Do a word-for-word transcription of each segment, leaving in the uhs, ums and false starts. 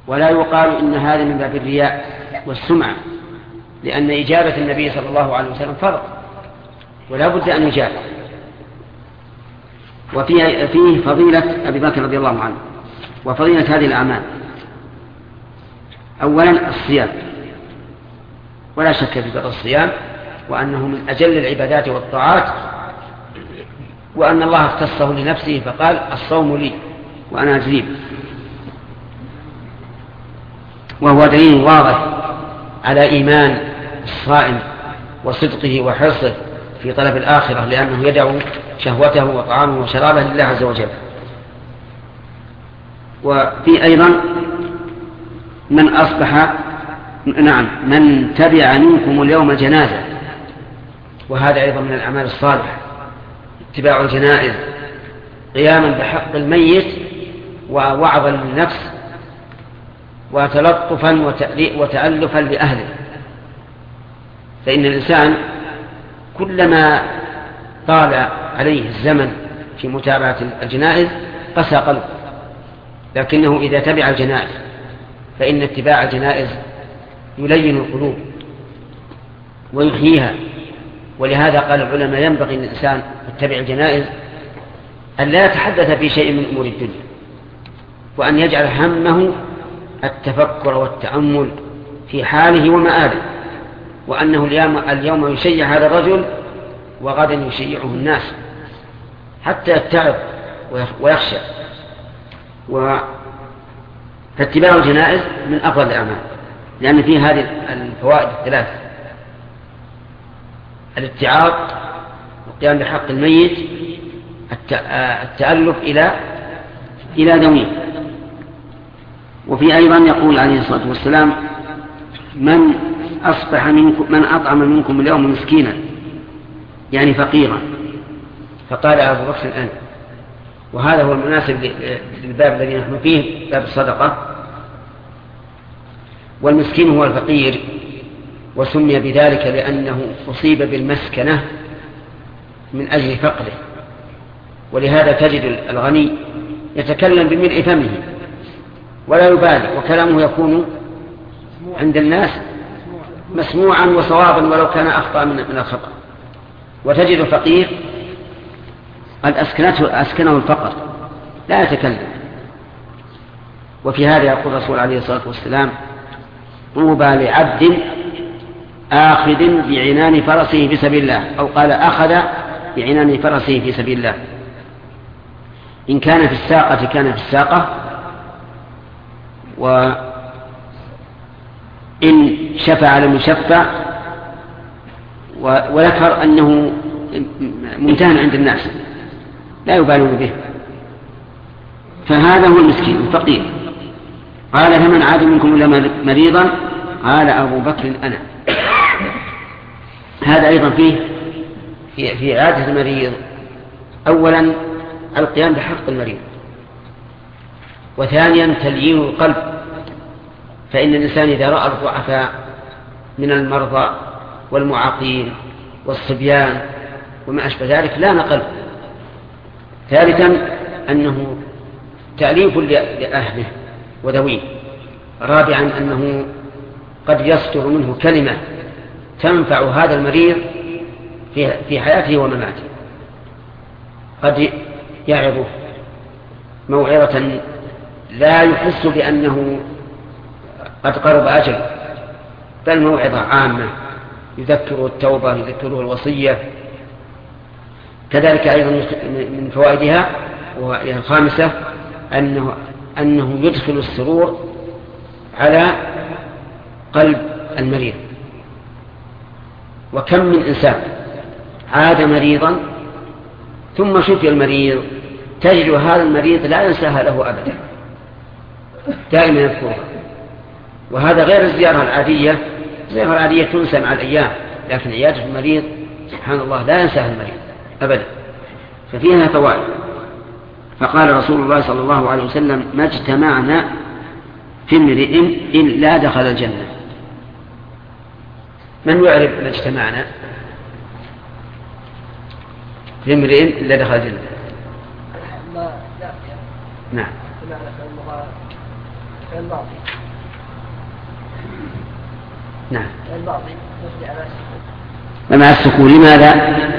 ولا يقال إن هذا من باب الرياء والسمعة، لأن إجابة النبي صلى الله عليه وسلم فرض ولا بد أن يجاب. وفيه فيه فضيلة أبي بكر رضي الله عنه وفضيلة هذه الأعمال. أولا الصيام، ولا شك في بر الصيام وأنه من أجل العبادات والطاعات، وأن الله اختصه لنفسه فقال الصوم لي وأنا أجزيه، وهو دليل واضح على إيمان الصائم وصدقه وحرصه في طلب الآخرة، لأنه يدعو شهوته وطعامه وشرابه لله عز وجل. وفي أيضا من أصبح نعم من تبع منكم اليوم جنازة، وهذا أيضا من الأعمال الصالحة، اتباع الجنائز قياما بحق الميت ووعظا للنفس وتلطفا وتألفا لأهله. فإن الإنسان كلما طال عليه الزمن في متابعة الجنائز قسى قلبه، لكنه إذا تبع الجنائز فإن اتباع الجنائز يلين القلوب ويحييها. ولهذا قال العلماء ينبغي للإنسان يتبع الجنائز أن لا يتحدث في شيء من أمور الدنيا، وأن يجعل همه التفكر والتأمل في حاله ومآله، وأنه اليوم, اليوم يشيع هذا الرجل وغدا يشيعه الناس حتى يتعب ويخشى. فاتباع الجنائز من أفضل الأعمال، لأن فيه هذه الفوائد الثلاث: الاتعاظ والقيام بحق الميت، التألف إلى إلى ذويه. وفي أيضا يقول عليه الصلاة والسلام: من أصبح منكم من أطعم منكم اليوم مسكينا، يعني فقيرا، فقال أبو بكر الآن. وهذا هو المناسب للباب الذي نحن فيه، باب الصدقة. والمسكين هو الفقير، وسمي بذلك لأنه أصيب بالمسكنة من أجل فقره. ولهذا تجد الغني يتكلم بملء فمه ولا يبالي، وكلامه يكون عند الناس مسموعا وصوابا ولو كان أخطأ من الخطأ. وتجد الفقير قد أسكنته أسكنه الفقر لا يتكلم. وفي هذا يقول الرسول عليه الصلاة والسلام: طوبى لعبد آخذ بعنان فرسه في سبيل الله، أو قال أخذ بعنان فرسه في سبيل الله. إن كان في الساقة كان في الساقة، وإن شفع لم يشفع، وذكر أنه ممتهن عند الناس لا يبالون به. فهذا هو المسكين الفقير. قال: فمن عاد منكم إلا مريضا، قال أبو بكر أنا. هذا أيضا فيه في, في عادة المريض أولا القيام بحق المريض، وثانيا تليين القلب. فإن الإنسان إذا رأى الضعفاء من المرضى والمعاقين والصبيان وما أشبه ذلك لان قلبه. ثالثا أنه تأليف لأهله وذويه. رابعا أنه قد يصدر منه كلمة تنفع هذا المريض في حياته ومماته. قد يعظه موعظة لا يحس بأنه قد قرب أجل، بل موعظة عامة يذكره التوبة، يذكره الوصية. كذلك أيضا من فوائدها وهي الخامسة أنه, أنه يدخل السرور على قلب المريض. وكم من إنسان عاد مريضا ثم شفي المريض تجد هذا المريض لا ينساها له أبدا، دائما يذكرها. وهذا غير الزيارة العادية. الزيارة العادية تنسى مع الأيام، لكن عيادة المريض سبحان الله لا ينساها المريض أبدا. ففيها فوائد. فقال رسول الله صلى الله عليه وسلم: ما اجتمعنا في امرئ إلا دخل الجنة. من يعرف ما اجتمعنا في امرئ إلا دخل الجنة؟ نعم. نعم. ومع السكون لماذا؟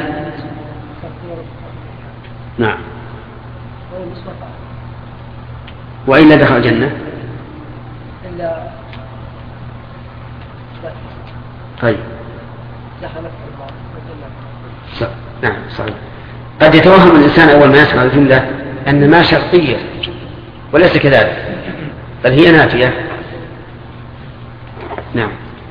نعم. وإلا دخل الجنة. طيب. نعم صحيح. قد يتوهم الإنسان أول ما يسمع الجملة أن ما شرطية وليس كذلك، بل هي نافية. نعم.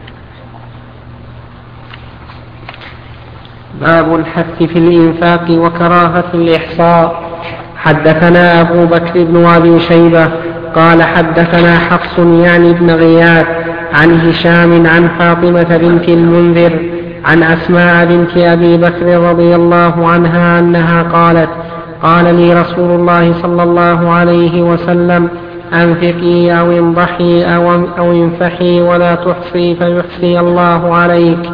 باب الحث في الإنفاق وكراهة الإحصاء. حدثنا أبو بكر بن أبي شيبة قال حدثنا حفص يعني بن غياث عن هشام عن فاطمة بنت المنذر عن أسماء بنت أبي بكر رضي الله عنها أنها قالت قال لي رسول الله صلى الله عليه وسلم أنفقي أو انضحي أو, أو انفحي ولا تحصي فيحصي الله عليك.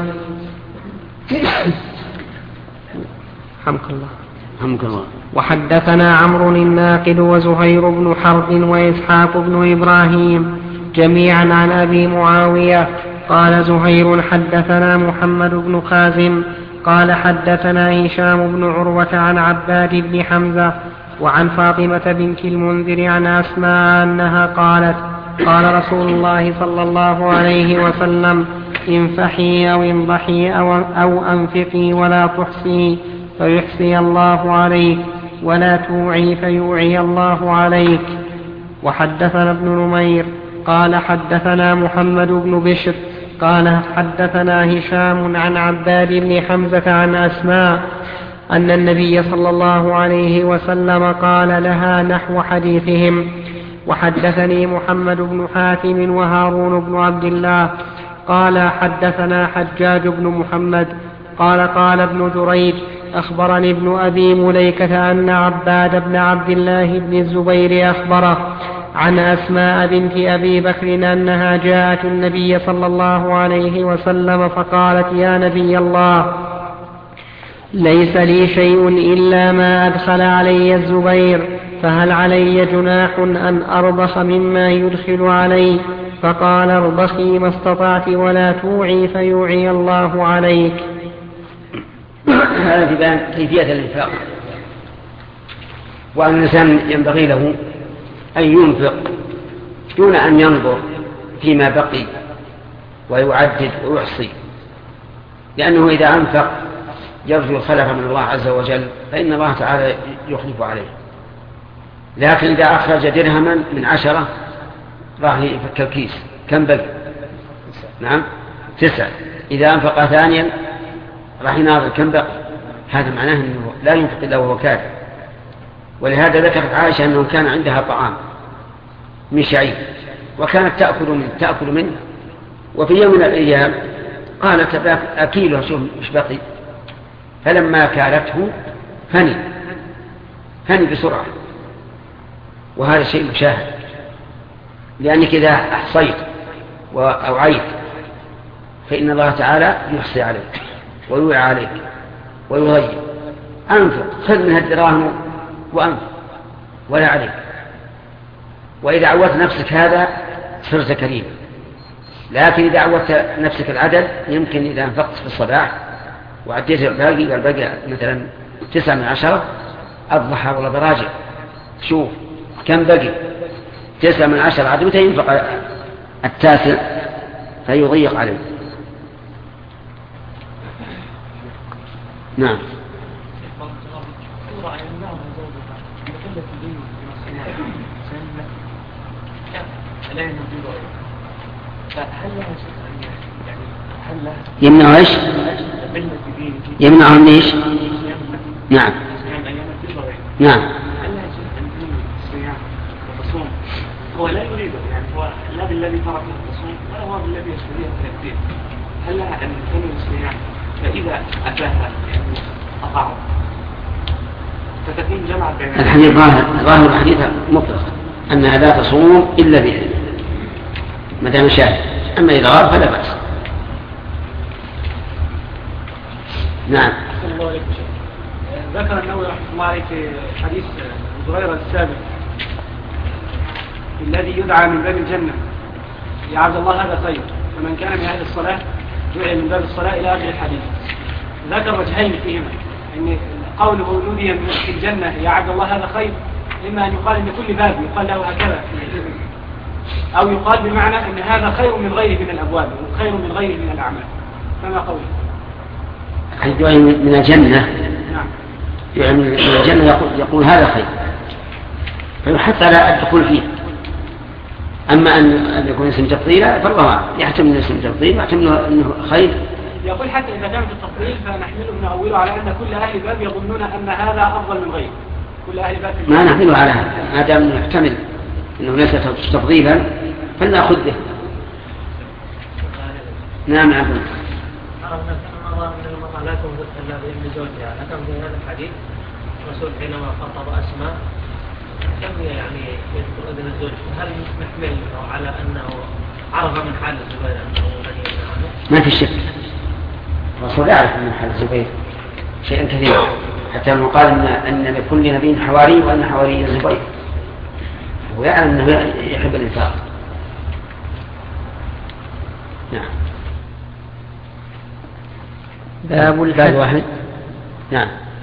حمك الله. حمك الله. وحدثنا عمرو الناقد وزهير بن حرب وإسحاق بن إبراهيم جميعا عن أبي معاوية قال زهير حدثنا محمد بن خازم قال حدثنا هشام بن عروة عن عباد بن حمزة وعن فاطمة بنت المنذر عن أسماء أنها قالت قال رسول الله صلى الله عليه وسلم انفحي أو انضحي أو, أو أنفقي ولا تحصي فيحصي الله عليك ولا توعي فيوعي الله عليك. وحدثنا ابن نمير قال حدثنا محمد بن بشر قال حدثنا هشام عن عباد بن حمزة عن أسماء أن النبي صلى الله عليه وسلم قال لها نحو حديثهم. وحدثني محمد بن حاتم وهارون بن عبد الله قال حدثنا حجاج بن محمد قال قال ابن جريج أخبرني ابن أبي مليكة أن عباد بن عبد الله بن الزبير أخبره عن أسماء بنت أبي بكر أنها جاءت النبي صلى الله عليه وسلم فقالت يا نبي الله ليس لي شيء إلا ما أدخل علي الزبير فهل علي جناح أن أربخ مما يدخل علي؟ فقال اربخي ما استطعت ولا توعي فيوعي الله عليك. هذا في بيان كيفية الإنفاق، وأن الإنسان ينبغي له أن ينفق دون أن ينظر فيما بقي ويعدد ويحصي، لأنه إذا أنفق يرجو الخلف من الله عز وجل فإن الله تعالى يخلف عليه. لكن إذا أخرج درهما من عشرة راح يفك الكيس كم بقي؟ نعم تسعة. إذا أنفق ثانيا راح يناظر كم بقي. هذا معناه أنه لا ينفق إلا وهو كافر. ولهذا ذكرت عائشة أنه كان عندها طعام من شعير وكانت تأكل منه تأكل منه وفي يوم من الأيام قالت أكيله شوف مش بقي، فلما كالته فني فني بسرعة. وهذا شيء مشاهد، لأنك إذا أحصيت وأوعيت فإن الله تعالى يحصي عليك ويوعى عليك ويضيع. أنفق خذ منها الدراهم وأنفق ولا عليك. وإذا عودت نفسك هذا صرت كريم. لكن إذا عودت نفسك العدد يمكن إذا أنفقت في الصباح وعديت الباقي والباقي مثلا تسعة من عشرة أضحى ولا براجع شوف كم بقي تسعة من عشرة عدوته ينفق التاسع فيضيق عليه. نعم. يمنع ايش؟ يمنع من ايش؟ نعم نعم. هو لا يريده، يعني هو لا بالذي ترك التصوم ولا هو بالذي يشتريه التكبير. هل لها ان تنوي الصيام فاذا اتاها يعني اطاعه فتكون جمع بين الحديث ظاهر ظاهر الحديث مطلق انها لا تصوم الا باذن ما دام شاء، اما اذا غاب فلا باس. نعم. الله عليك ذكر النووي رحمه الله عليه في حديث زهير السابق الذي يدعى من باب الجنة يا عبد الله هذا خير، فمن كان من أهل الصلاة دعي من باب الصلاة إلى آخر الحديث. ذكر وجهين فيهما، أن قوله نودي في الجنة يا عبد الله هذا خير، إما أن يقال إن كل باب يقال له هكذا، أو يقال بمعنى أن هذا خير من غيره من الأبواب وخير من غيره من الأعمال. فما قوله؟ الدعاء من الجنة. نعم. يعني من الجنة يقول, يقول هذا خير، فيحث على الدخول فيه. أما أن يكون اسم تفضيلا فالله أعلم، يحتمل اسم تفضيل ويحتمل أنه خير. يقول حتى إذا كانت التفضيل فنحمله نأوله على أن كل أهل الباب يظنون أن هذا أفضل من غيره. كل أهل الباب ما نحمله على هذا، ما دام نحتمل أنه ليس تفضيلا فلنأخذ به. نعم عبد الله. عرفنا أن الله من المرأة لا تنظر إلا بإذن زوجها، لكن في هذا الحديث الرسول حينما خطب أسماء لم يعني يذكر إذن الزوج، هل نحمل على أنه عرف من حال الزبير أنه غني عنه؟ ما في شك، الرسول يعرف من حال الزبير شيئا كثيرا، حتى أنه قال إن, أن لكل نبي حواري وأن حواري الزبير، ويعلم أنه يحب الإنفاق. نعم. باب الحج. واحد. نعم.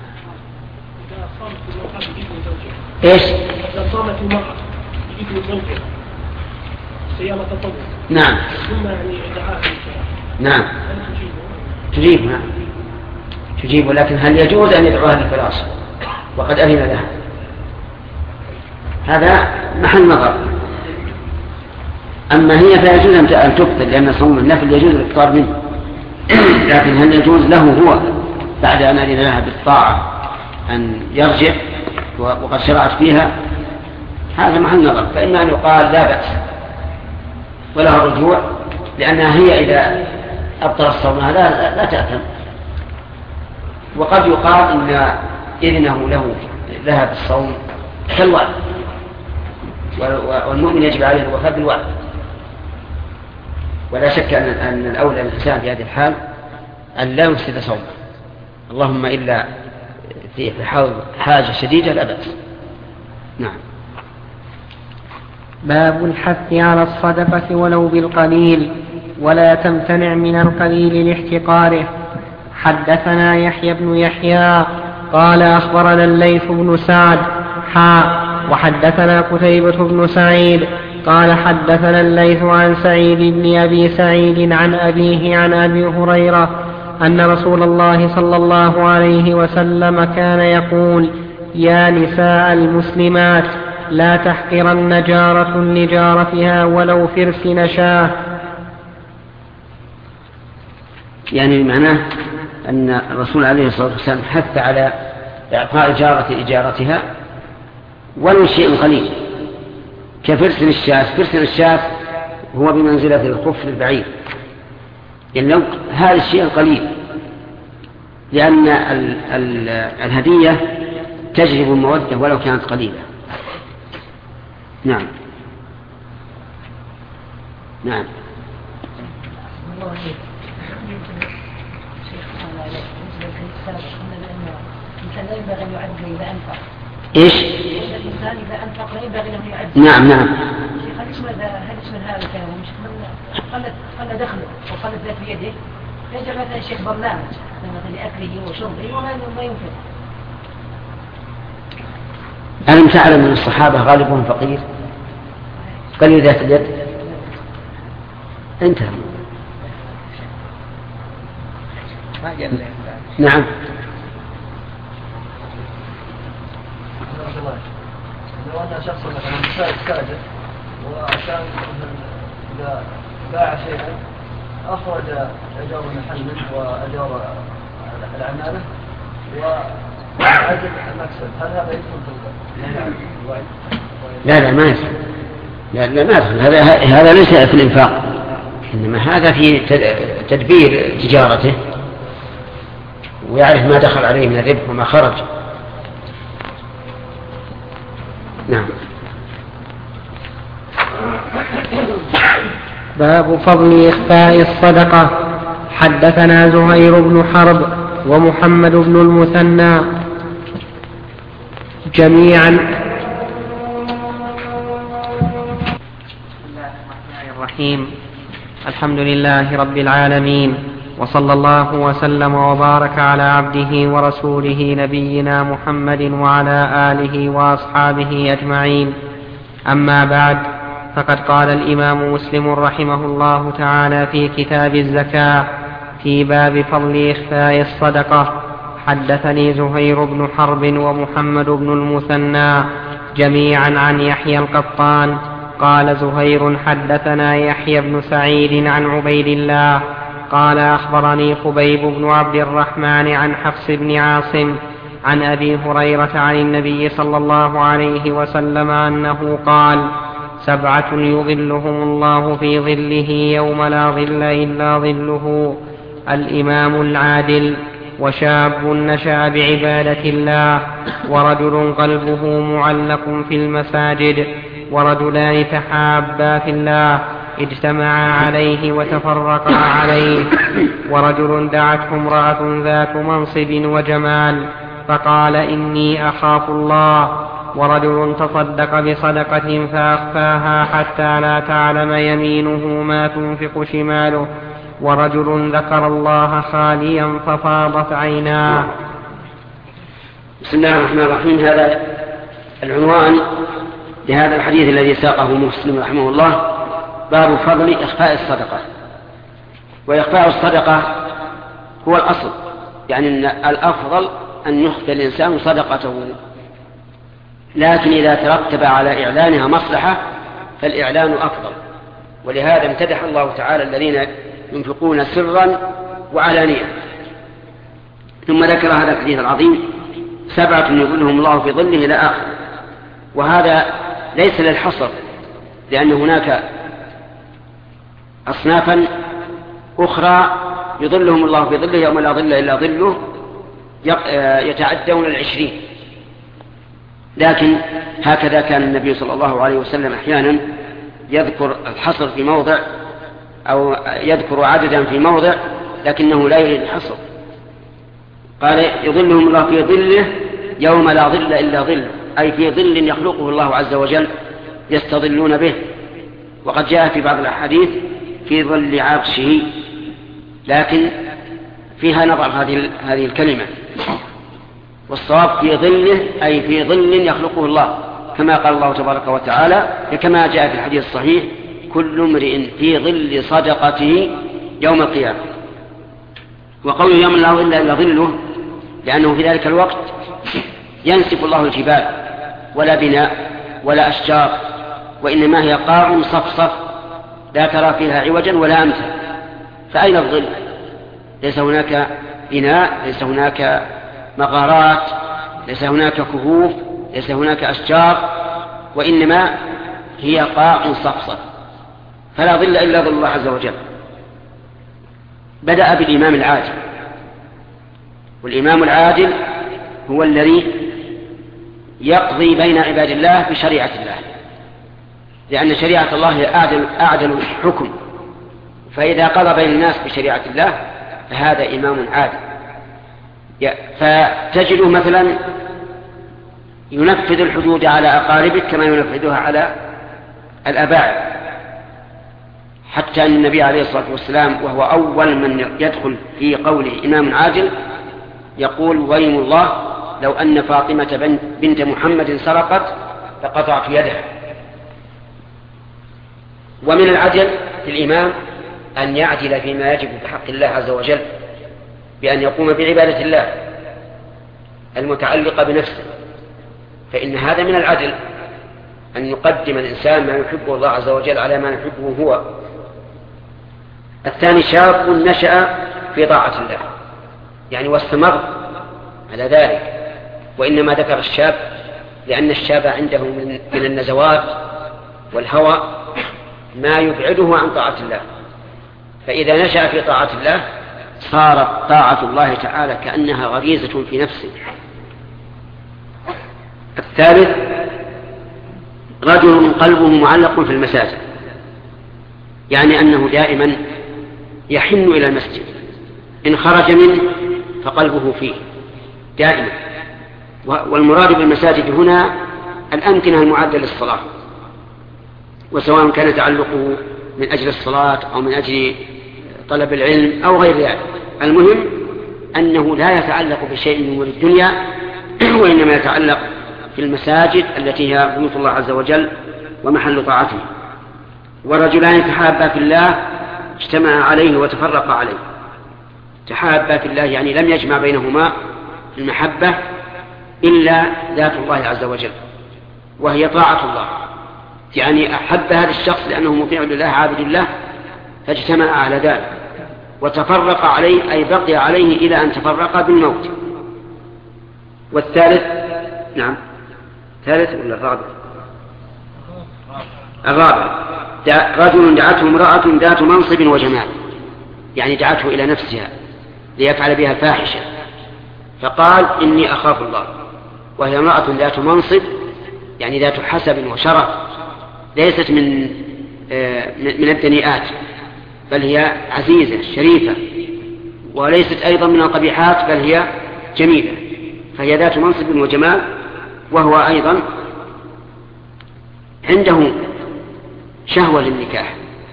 ايش؟ إذا صامت المرأة بإذن زوجها صيام تطوع. نعم. ثم يعني دعاها. نعم. تجيب. نعم. تجيب، ولكن هل يجوز أن يدعوها للفراش وقد أذن لها؟ هذا محل نظر. أما هي فيجوز أن تفطر، لأن صوم النفل يجوز الإفطار منه، لكن هل يجوز له هو بعد أن أذن لها بالطاعة أن يرجع وقد شرعت فيها؟ هذا محل نظر. فإما أن يقال لا بأس ولا رجوع، لأنها هي إذا أبطل الصوم لا, لا تأثم. وقد يقال إن إذنه له لها بالصوم كالوعد، والمؤمن يجب عليه الوفاء بالوعد. ولا شك أن الأولى الإنسان في هذه الحال أن لا يفسد صومه، اللهم إلا في حاجة شديدة لا بأس. نعم. باب الحث على الصدقة ولو بالقليل، ولا تمتنع من القليل لاحتقاره. حدثنا يحيى بن يحيى قال أخبرنا الليث بن سعد حاء وحدثنا قتيبة بن سعيد قال حدثنا الليث عن سعيد بن أبي سعيد عن أبيه عن أبي هريرة أن رسول الله صلى الله عليه وسلم كان يقول: يا نساء المسلمات لا تحقرن جارة لجارتها ولو فرس نشاه. يعني معناه أن الرسول عليه الصلاة والسلام حث على إعطاء جارة إجارتها ولو شيء قليل، كفرس الشاة. فرس الشاة هو بمنزلة الخف البعيد، يعني لو هذا الشيء القليل، لأن ال ال الهدية تجلب المودة ولو كانت قليلة. نعم. نعم. الإنسان لا ينبغي أن يعد إذا أنفق. إيش؟ الإنسان إذا أنفق لا ينبغي أن يعد. نعم نعم. شيخ هل اسم هل اسم هذا الكلام مش قلت قل دخله وقلت ذات بيده، يجب مثلا الشيخ برنامج مثلا لأكله وشربه وما ما ينفق. ألم تعلم أن الصحابة غالبهم فقير قليل ذات اليد؟ انتهى. نعم. لو أن شخص مثلا تاجر وعشان إذا باع شيئا أخرج أجار المحل منه وأجار العمالة وعجل المكسب، هل هذا يدخل في الوعد؟ لا لا ما يدخل. لا لا ما يدخل. هذا هذا ليس في الإنفاق، إنما هذا في تدبير تجارته ويعرف ما دخل عليه من الربح وما خرج. نعم. باب فضل إخفاء الصدقة. حدثنا زهير بن حرب ومحمد بن المثنى جميعا الرحيم. الحمد لله رب العالمين، وصلى الله وسلم وبارك على عبده ورسوله نبينا محمد وعلى آله وأصحابه أجمعين. أما بعد، فقد قال الإمام مسلم رحمه الله تعالى في كتاب الزكاة في باب فضل إخفاء الصدقة: حدثني زهير بن حرب ومحمد بن المثنى جميعا عن يحيى القطان قال زهير: حدثنا يحيى بن سعيد عن عبيد الله قال: أخبرني خبيب بن عبد الرحمن عن حفص بن عاصم عن أبي هريرة عن النبي صلى الله عليه وسلم أنه قال: سبعة يظلهم الله في ظله يوم لا ظل إلا ظله: الإمام العادل، وشاب نشأ بعبادة الله، ورجل قلبه معلق في المساجد، ورجلان تحابا في الله اجتمعا عليه وتفرقا عليه، ورجل دعته امرأة ذات منصب وجمال فقال: إني أخاف الله، ورجل تصدق بصدقة فأخفاها حتى لا تعلم يمينه ما تنفق شماله، ورجل ذكر الله خاليا ففاضت عيناه. بسم الله الرحمن الرحيم. هذا العنوان لهذا الحديث الذي ساقه مسلم رحمه الله: باب فضل إخفاء الصدقة. وإخفاء الصدقة هو الأصل، يعني أن الأفضل أن يخفي الإنسان صدقته، لكن إذا ترتب على إعلانها مصلحة فالإعلان أفضل. ولهذا امتدح الله تعالى الذين ينفقون سرا وعلانية. ثم ذكر هذا الحديث العظيم: سبعة يظلهم الله في ظله إلى آخر. وهذا ليس للحصر، لأن هناك أصنافا أخرى يظلهم الله في ظله يوم لا ظل إلا ظله، يتعدون العشرين. لكن هكذا كان النبي صلى الله عليه وسلم أحيانا يذكر الحصر في موضع أو يذكر عددا في موضع، لكنه لا يريد الحصر. قال: يظلهم الله في ظله يوم لا ظل إلا ظله، أي في ظل يخلقه الله عز وجل يستظلون به. وقد جاء في بعض الأحاديث في ظل عرشه، لكن فيها نظر هذه هذه الكلمة، والصواب في ظله أي في ظل يخلقه الله، كما قال الله تبارك وتعالى، كما جاء في الحديث الصحيح: كل امرئ في ظل صدقته يوم القيامة. وقول يوم لا ظل إلا ظله لأنه في ذلك الوقت ينسف الله الجبال، ولا بناء ولا أشجار، وإنما هي قاع صفصف لا ترى فيها عوجا ولا أمتا. فأين الظل؟ ليس هناك بناء، ليس هناك مغارات، ليس هناك كهوف، ليس هناك أشجار، وإنما هي قاع صفصف، فلا ظل إلا ظل الله عز وجل. بدأ بالإمام العادل، والإمام العادل هو الذي يقضي بين عباد الله بشريعة الله، لأن شريعة الله هي أعدل, أعدل الحكم، فإذا قضى بين الناس بشريعة الله فهذا إمام عادل. فتجده مثلا ينفذ الحدود على أقاربك كما ينفذها على الأباعد، حتى أن النبي عليه الصلاة والسلام وهو أول من يدخل في قوله إمام عادل يقول: ويم الله لو أن فاطمة بنت محمد سرقت لقطعت يدها. ومن العدل في الإمام أن يعدل فيما يجب بحق الله عز وجل، بأن يقوم بعبادة الله المتعلقة بنفسه، فإن هذا من العدل أن يقدم الإنسان ما يحبه الله عز وجل على ما يحبه هو. الثاني: شاب نشأ في طاعة الله، يعني واستمر على ذلك. وإنما ذكر الشاب لأن الشاب عنده من النزوات والهوى ما يبعده عن طاعة الله، فإذا نشأ في طاعة الله صارت طاعة الله تعالى كأنها غريزة في نفسه. الثالث: رجل قلبه معلق في المساجد، يعني أنه دائما يحن إلى المسجد، إن خرج منه فقلبه فيه دائما. والمراد بالمساجد هنا الأمكنة المعدة للصلاة، وسواء كان تعلقه من أجل الصلاة أو من أجل طلب العلم أو غير ذلك. المهم أنه لا يتعلق بشيء من أمور الدنيا وإنما يتعلق في المساجد التي هي بيوت الله عز وجل ومحل طاعته. ورجلان تحابا في الله اجتمعا عليه وتفرقا عليه. تحابا في الله يعني لم يجمع بينهما المحبة إلا ذات الله عز وجل وهي طاعة الله، يعني أحب هذا الشخص لأنه مطيع لله عابد الله فاجتمع على ذلك، وتفرق عليه أي بقي عليه إلى أن تفرق بالموت. والثالث نعم ثالث ولا الرابع؟ الرابع رجل دعته امرأة ذات منصب وجمال، يعني دعته إلى نفسها ليفعل بها فاحشة فقال إني أخاف الله، وهي امرأة ذات منصب يعني ذات حسب وشرف، ليست من من الدنيئات بل هي عزيزة شريفة، وليست أيضا من القبيحات بل هي جميلة، فهي ذات منصب وجمال، وهو أيضا عنده شهوة للنكاح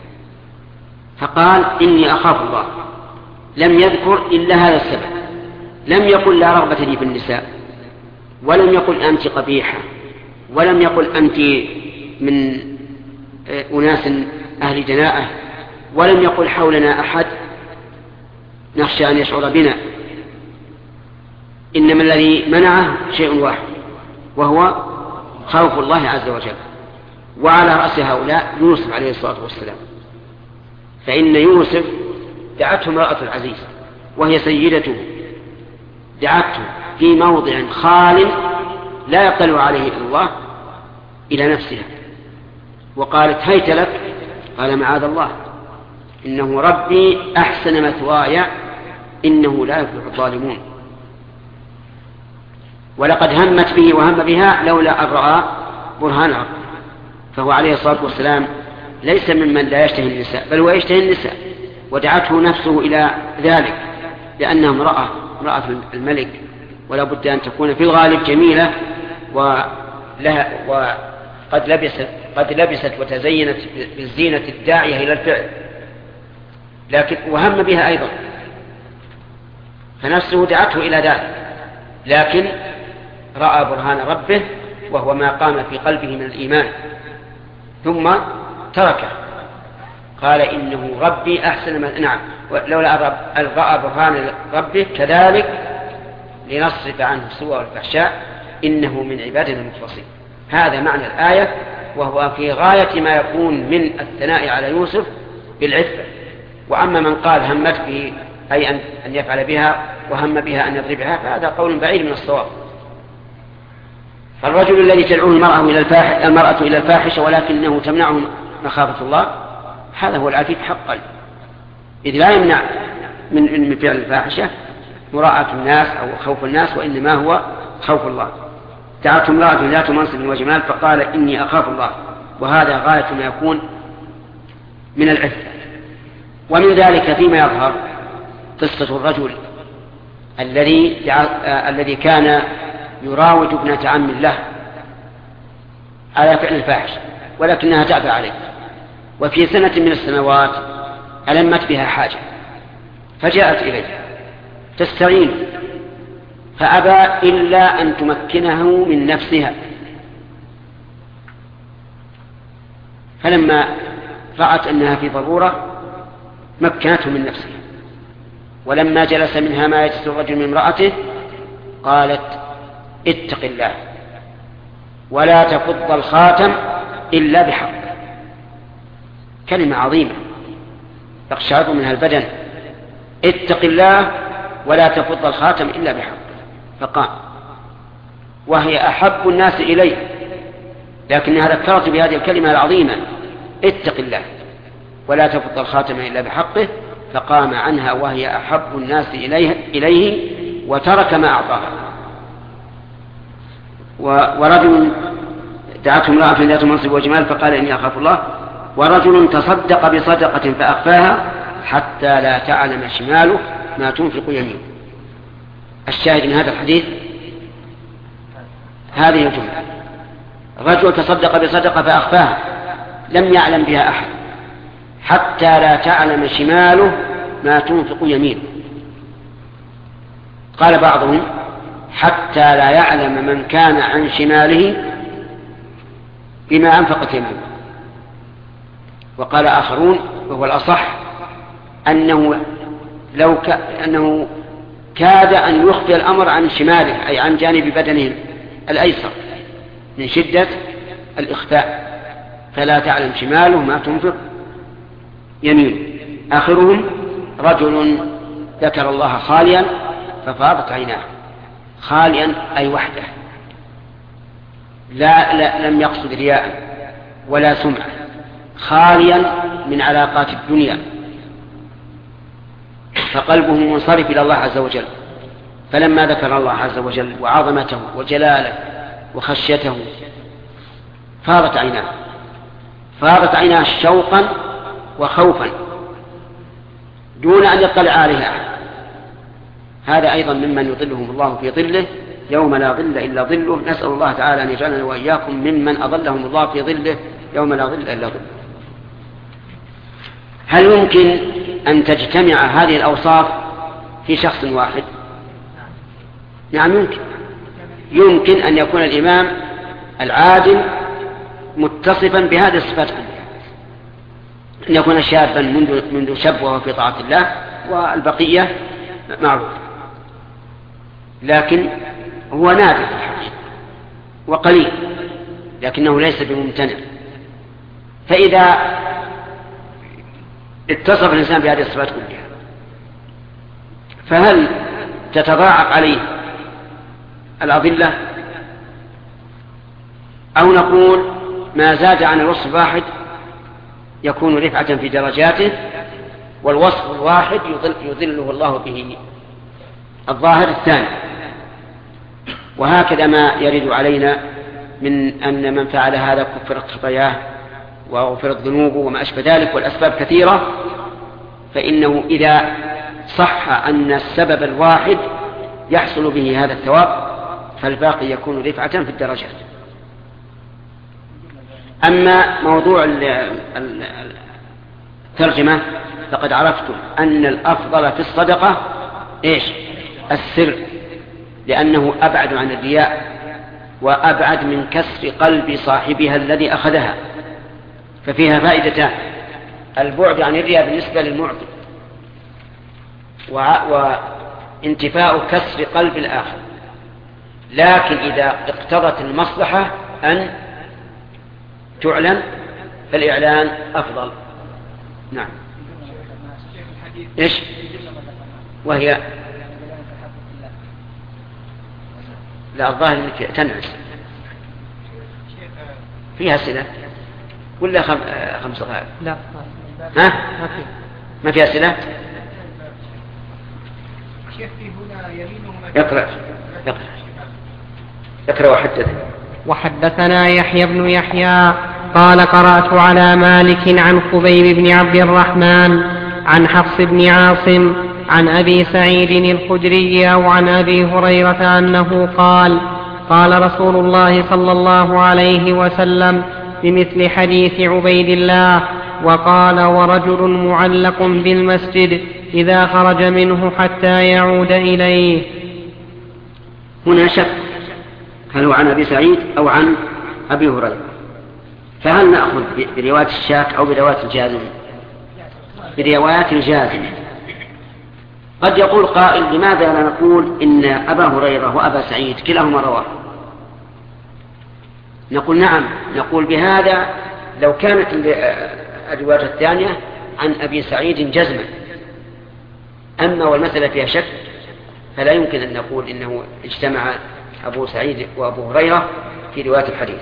فقال إني أخاف الله. لم يذكر إلا هذا السبب، لم يقل لا رغبة لي في النساء، ولم يقل أنت قبيحة، ولم يقل أنت من أناس أهل جناءة، ولم يقل حولنا أحد نخشى أن يشعر بنا، إنما الذي منعه شيء واحد وهو خوف الله عز وجل. وعلى رأس هؤلاء يوسف عليه الصلاة والسلام، فإن يوسف دعته امرأة العزيز وهي سيدته، دعته في موضع خال لا يطلع عليه إلا الله إلى نفسها، وقالت هيت لك، قال معاذ الله إنه ربي أحسن مثواي إنه لا يفلح الظالمون. ولقد همت به وهم بها لولا أن رأى برهان ربه، فهو عليه الصلاة والسلام ليس ممن لا يشتهي النساء بل هو يشتهي النساء، ودعته نفسه إلى ذلك لأنها امرأة امرأة الملك، ولا بد أن تكون في الغالب جميلة ولها وقد لبست قد لبست وتزينت بالزينة الداعية إلى الفعل، لكن وهم بها أيضا، فنفسه دعته إلى ذلك، لكن رأى برهان ربه وهو ما قام في قلبه من الإيمان ثم تركه، قال إنه ربي أحسن ما نعم لولا رأى برهان ربه كذلك لنصرف عنه السوء والفحشاء إنه من عبادنا المخلصين. هذا معنى الآية، وهو في غاية ما يكون من الثناء على يوسف بالعفة. وأما من قال همت به أي أن يفعل بها وهم بها أن يضربها فهذا قول بعيد من الصواب. فالرجل الذي تدعوه المرأة إلى الفاحشة المرأة إلى الفاحشة ولكنه تمنعه مخافة الله، هذا هو العفيف حقا، إذ لا يمنع من من فعل الفاحشة مراءة الناس أو خوف الناس، وإنما هو خوف الله. دعته امرأة ذات منصب وجمال فقال إني أخاف الله، وهذا غاية ما يكون من العفة. ومن ذلك فيما يظهر قصة الرجل الذي آه الذي كان يراود ابنة عم له على فعل الفاحش ولكنها تعبى عليه، وفي سنة من السنوات ألمت بها حاجة فجاءت إليه تستعين، فأبى إلا أن تمكنه من نفسها، فلما رأت أنها في ضرورة مكنته من نفسها. ولما جلس منها ما يجلس الرجل من امرأته قالت اتق الله ولا تفض الخاتم إلا بحق. كلمة عظيمة يقشعر منها البدن، اتق الله ولا تفض الخاتم إلا بحق. فقام وهي أحب الناس إليه، لكنها ذكرت بهذه الكلمة العظيمة اتق الله ولا تفض الخاتم إلا بحقه، فقام عنها وهي أحب الناس إليه, إليه وترك ما أعطاها. ورجل دعته امرأة ذات منصب وجمال فقال إني أخاف الله. ورجل تصدق بصدقة فأخفاها حتى لا تعلم شماله ما تنفق يمينه. الشاهد من هذا الحديث هذه حتى لا تعلم شماله ما تنفق يمينه. قال بعضهم حتى لا يعلم من كان عن شماله بما أنفقت يمينه. وقال آخرون وهو الأصح أنه لو ك... أنه كاد أن يخفي الأمر عن شماله أي عن جانب بدنه الأيسر من شدة الإخفاء، فلا تعلم شماله ما تنفق يمينه. آخرهم رجل ذكر الله خاليا ففاضت عيناه. خاليا أي وحده، لا, لا لم يقصد رياء ولا سمعة، خاليا من علاقات الدنيا، فقلبه منصرف إلى الله عز وجل. فلما ذكر الله عز وجل وعظمته وجلاله وخشيته فاضت عيناه، فاضت عيناه شوقا وخوفا دون أن يطلع عليها أحد. هذا أيضا ممن يظلهم الله في ظله يوم لا ظل إلا ظله. نسأل الله تعالى أن يجعلنا وإياكم ممن أظلهم الله في ظله يوم لا ظل إلا ظله. هل يمكن أن تجتمع هذه الأوصاف في شخص واحد؟ نعم يمكن. يمكن أن يكون الإمام العادل متصفا بهذه الصفات كلها، أن يكون شابا منذ, منذ شب وهو في طاعة الله، والبقية معروف، لكن هو نادر في الحقيقة وقليل، لكنه ليس بممتنع. فإذا اتصف الإنسان بهذه الصفات كلها فهل تتضاعف عليه الأضلة، أو نقول ما زاد عن الوصف الواحد يكون رفعة في درجاته، والوصف الواحد يضل يضله الله به الظاهر الثاني. وهكذا ما يرد علينا من أن من فعل هذا كفرت خطاياه وغفرت ذنوبه وما أشبه ذلك، والأسباب كثيرة، فإنه إذا صح أن السبب الواحد يحصل به هذا الثواب فالباقي يكون رفعة في الدرجات. أما موضوع الترجمة فقد عرفتم أن الأفضل في الصدقة إيش؟ السر، لأنه أبعد عن الرياء وأبعد من كسر قلب صاحبها الذي أخذها، ففيها فائدتان: البعد عن الرياء بالنسبة للمعطي، وانتفاء كسر قلب الآخر. لكن إذا اقتضت المصلحة أن تعلن فالإعلان أفضل. نعم. إيش؟ وهي لا الظاهر أنك تنعس فيها أسئلة ولا خم... خمس دقائق؟ لا ها؟ ما فيها أسئلة؟ اقرأ اقرأ اقرأ وحدث. وحدثنا يحيى بن يحيى قال قرأت على مالك عن خبيب بن عبد الرحمن عن حفص بن عاصم عن أبي سعيد الخدري أو عن أبي هريرة أنه قال قال رسول الله صلى الله عليه وسلم بمثل حديث عبيد الله: وقال ورجل معلق بالمسجد إذا خرج منه حتى يعود إليه. هنا شك هل هو عن أبي سعيد أو عن أبي هريرة، فهل نأخذ برواية الشاك أو برواية الجازم؟ برواية الجازم. قد يقول قائل لماذا لا نقول إن أبا هريرة وأبا سعيد كلاهما رواه؟ نقول نعم، نقول بهذا لو كانت الرواية الثانية عن أبي سعيد جزما. أما والمسألة فيها شك فلا يمكن أن نقول إنه اجتمع أبو سعيد وأبو هريرة في رواية الحديث.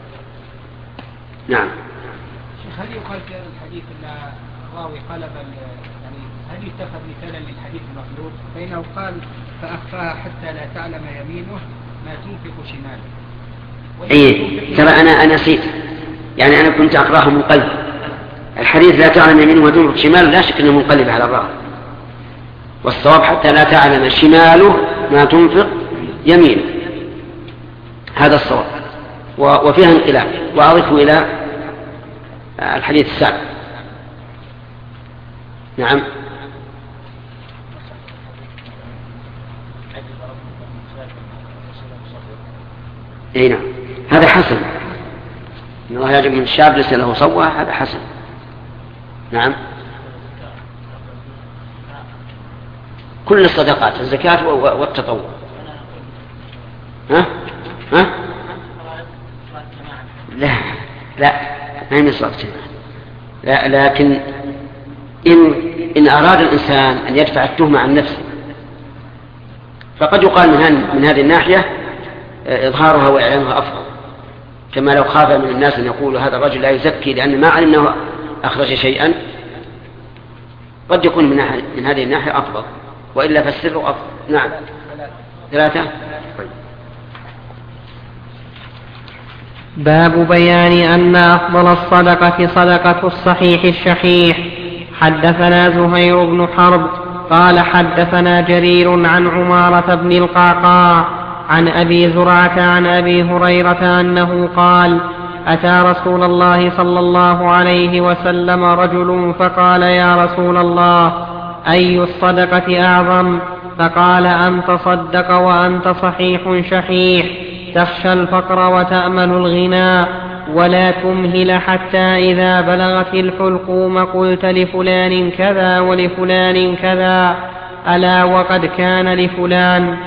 نعم. هل يقال في هذا الحديث أن الراوي قلب يعني هل يتخذ مثالا للحديث المخلوق؟ فإنه قال فأخفاها حتى لا تعلم يمينه ما تنفق شماله. إيه ترى أنا أنا نسيت، يعني أنا كنت أقرأه منقلب. الحديث لا تعلم يمينه ما تنفق شماله لا شك أنه منقلب على الراوي، والصواب حتى لا تعلم شماله ما تنفق يمينه، هذا الصواب. وفيها انقلاب. وأضيف إلى الحديث السابق نعم. اي نعم، هذا حسن. إن الله يجب من الشاب ليس له صوة، هذا حسن. نعم. كل الصدقات، الزكاة والتطوع. ها؟ ها؟ لا لا ما هي صلاة لا، لكن إن إن أراد الإنسان أن يدفع التهمة عن نفسه فقد يقال من هذه الناحية إظهارها وإعلانها أفضل، كما لو خاف من الناس أن يقولوا هذا الرجل لا يزكي لأن ما علمنا أخرج شيئا، قد يكون من, من هذه الناحية أفضل، وإلا فالسر أفضل. نعم. ثلاثة. باب بيان أن أفضل الصدقة صدقة الصحيح الشحيح. حدثنا زهير بن حرب قال حدثنا جرير عن عمارة بن القعقاع عن أبي زرعة عن أبي هريرة أنه قال أتى رسول الله صلى الله عليه وسلم رجل فقال يا رسول الله أي الصدقة أعظم؟ فقال أن تصدق وأنت صحيح شحيح تخشى الفقر وتأمل الغنى ولا تمهل حتى إذا بلغت الحلقوم قلت لفلان كذا ولفلان كذا ألا وقد كان لفلان.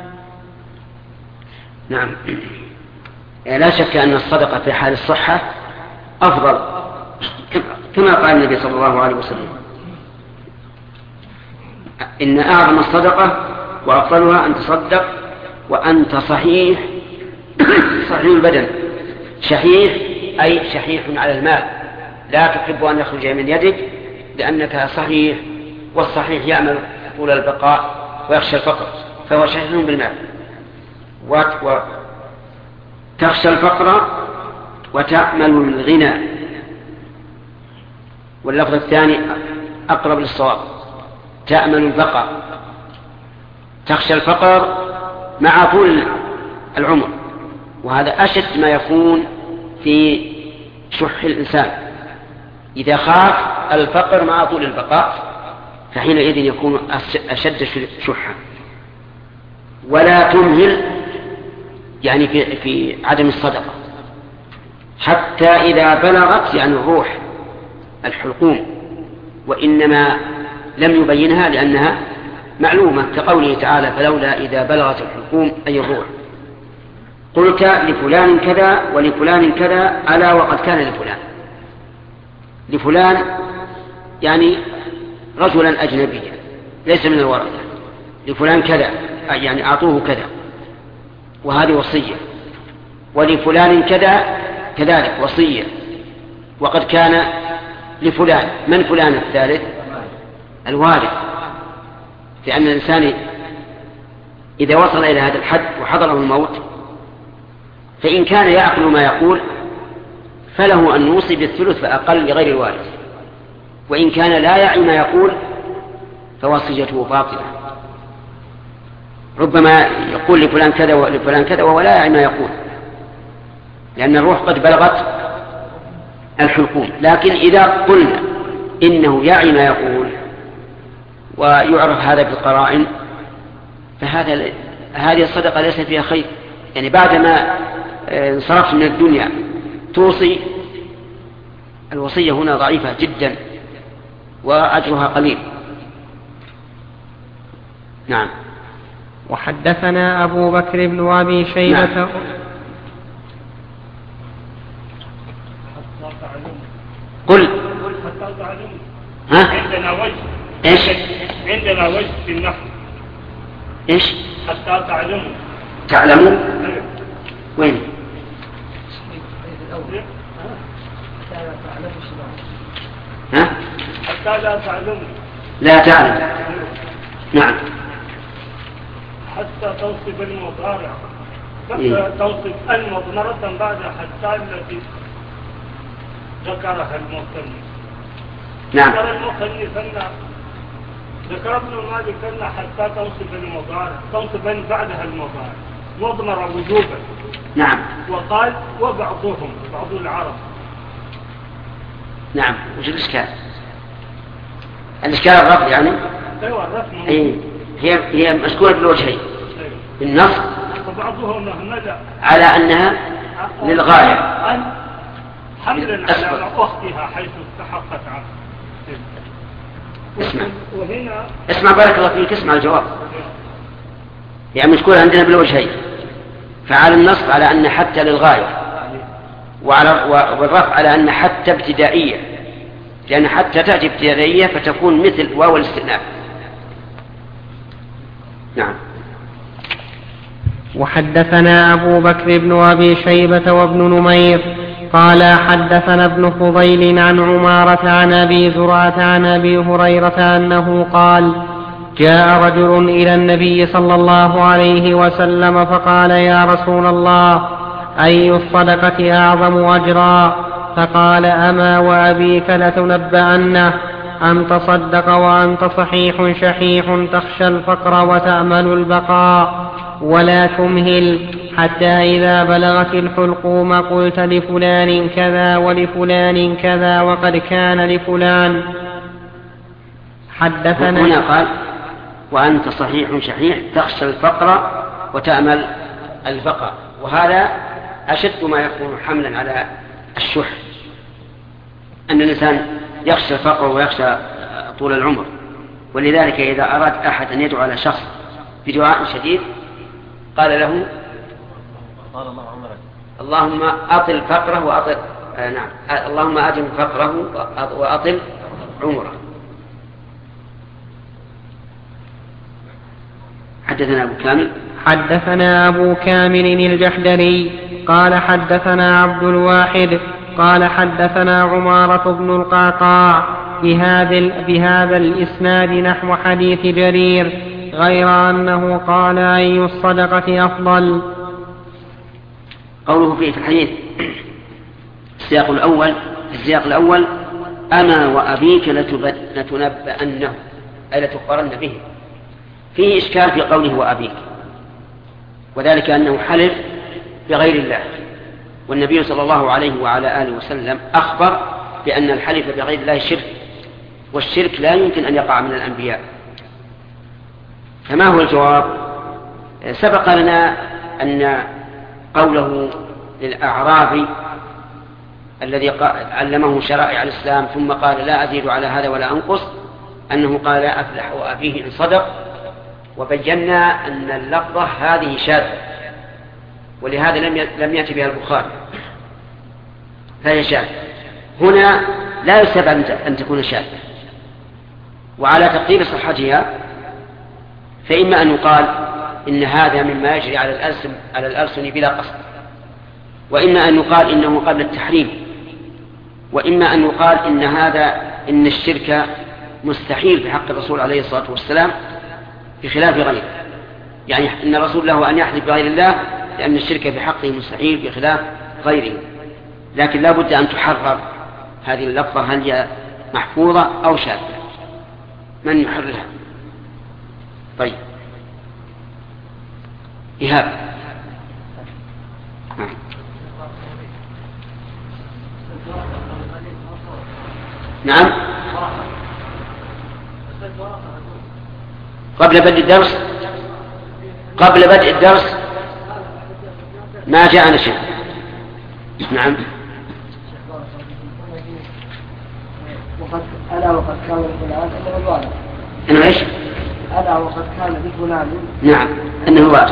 نعم. لا شك أن الصدقة في حال الصحة أفضل، كما قال النبي صلى الله عليه وسلم إن أعظم الصدقة وأفضلها أن تصدق وأنت صحيح صحيح البدن شحيح، أي شحيح على المال، لا تحب أن يخرج من يدك لأنك صحيح، والصحيح يأمل طول البقاء ويخشى الفقر، فهو شحيح بالمال. وتخشى الفقر وتأمل الغنى، واللفظ الثاني أقرب للصواب، تأمل البقاء. تخشى الفقر مع طول العمر، وهذا أشد ما يكون في شح الإنسان، إذا خاف الفقر مع طول البقاء فحينئذ يكون أشد شحا. ولا تمهل يعني في, في عدم الصدقة حتى إذا بلغت يعني الروح الحلقوم، وإنما لم يبينها لأنها معلومة كقوله تعالى فلولا إذا بلغت الحلقوم أي الروح قلت لفلان كذا ولفلان كذا ألا وقد كان لفلان. لفلان يعني رجلا أجنبيا ليس من الورثة، لفلان كذا يعني أعطوه كذا، وهذه وصية. ولفلان كذا كذلك وصية، وقد كان لفلان. من فلان الثالث؟ الوارث، لأن الإنسان إذا وصل إلى هذا الحد وحضره الموت فإن كان يعقل ما يقول فله أن يوصي بالثلث فأقل لغير الوارث، وإن كان لا يعي ما يقول فوصيته باطلة. ربما يقول لفلان كذا ولفلان كذا وهو لا يعي ما يقول، لأن الروح قد بلغت الحلقوم. لكن إذا قلنا إنه يعي ما يقول ويعرف هذا بالقرائن فهذا هذه الصدقة ليس فيها خير، يعني بعدما انصرفت من الدنيا توصي، الوصية هنا ضعيفة جدا وأجرها قليل. نعم. وحدثنا أبو بكر بن أبي شيبة. نعم. قل ها؟ عندنا وجه ايش؟ عندنا وجه في النحو. ايش؟ حتى تعلموا. تعلموا؟ وين؟ ها؟ حتى لا تعلموا. لا تعلم. نعم. حتى تنصب المضارع، حتى إيه؟ تنصب المضمرة بعد حتى التي ذكرها المصنف. نعم. ذكر المصنف أن ذكر ابن مالك أن حتى تنصب المضارع تنصب بعدها المضارع مضمرة وجوبا. نعم. وقال وبعضهم بعض العرب. نعم. وش الإشكال؟ الإشكال الرفع يعني أيوة الرفع أي هي هي مشكورة بالوجهين بالنص وبعضهم مدى على أنها للغاية حملا على أختها حيث استحقت عنه. اسمع وهنا اسمع بارك الله فيك، اسمع الجواب. يعني مشكورة عندنا بالوجهين، فعلى النصب على أن حتى للغاية، وعلى والرفع على أن حتى ابتدائية، لأن حتى تأتي ابتدائية فتكون مثل واو الاستئناف. نعم. وحدثنا أبو بكر بن أبي شيبة وابن نمير قال حدثنا ابن فضيل عن عمارة عن أبي زرعة عن أبي هريرة أنه قال جاء رجل إلى النبي صلى الله عليه وسلم فقال يا رسول الله أي الصدقة أعظم أجرا؟ فقال أما وأبيك لتنبأنه أن تصدق وأنت صحيح شحيح تخشى الفقر وتأمل البقاء ولا تمهل حتى إذا بلغت الحلقوم قلت لفلان كذا ولفلان كذا وقد كان لفلان. حدثنا هنا قال وأنت صحيح شحيح تخشى الفقر وتأمل البقاء، وهذا أشد ما يكون حملا على الشح، أن الإنسان يخشى الفقر ويخشى طول العمر. ولذلك إذا أراد أحد أن يدعو على شخص بدعاء شديد قال له اللهم أطل فقره وأطل آه نعم اللهم أدم فقره وأطل عمره. حدثنا أبو كامل حدثنا أبو كامل الجحدري قال حدثنا عبد الواحد قال حدثنا عمارة بن القعقاع بهذا, بهذا الإسناد نحو حديث جرير غير أنه قال أي الصدقة أفضل. قوله فيه في الحديث السياق الأول في السياق الأول أما وأبيك لتنبأنه أي لتخبرن به، فيه إشكال في قوله وأبيك، وذلك أنه حلف بغير الله، والنبي صلى الله عليه وعلى آله وسلم أخبر بأن الحلف بغير الله شرك، والشرك لا يمكن أن يقع من الأنبياء. فما هو الجواب؟ سبق لنا أن قوله للأعرابي الذي علمه شرائع الإسلام ثم قال لا أزيد على هذا ولا أنقص أنه قال لا أفلح وأبيه إن صدق، وبينا أن اللفظة هذه شاذة ولهذا لم يأتي بها البخاري فهي شاذة. هنا لا يستبعد أن تكون شاذة، وعلى تقدير صحتها فإما أن يقال إن هذا مما يجري على الألسن, على الألسن بلا قصد، وإما أن يقال إنه قبل التحريم، وإما أن يقال إن هذا إن الشرك مستحيل في حق الرسول عليه الصلاة والسلام بخلاف غيره، يعني إن الرسول له أن يحلف بغير الله لأن الشرك في حقه مستحيل بخلاف غيره. لكن لا بد أن تحرر هذه اللفظة، هل هي محفوظة أو شاذة؟ من يحررها؟ طيب إيهاب. نعم قبل بدء الدرس قبل بدء الدرس ما جاءنا شيء. نعم وقد ألا وقد كان لفلان أنه الوارث. أنه إيش؟ ألا وقد كان لفلان نعم أنه الوارث،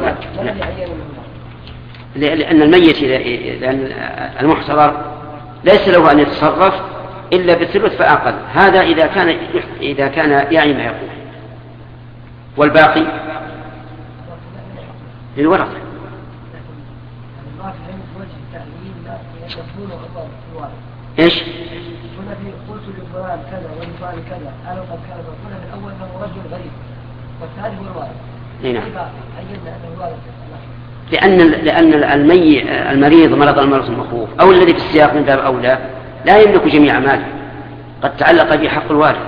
لأن الميت لأن المحتضر ليس له أن يتصرف إلا بالثلث فأقل، هذا إذا كان إذا كان يعني ما يقول، والباقي للورثة. إيش؟ هنا في قلت لفلان كذا ولفلان كذا أنا قد كان هنا في الأول أنه رجل غريب والثاني هو الوارث. نعم. أيضا أنه الوارث. لأن لأن المي المريض مرض المرض المخوف أو الذي في السياق من باب أولى لا يملك جميع ماله، قد تعلق به حق الوارث.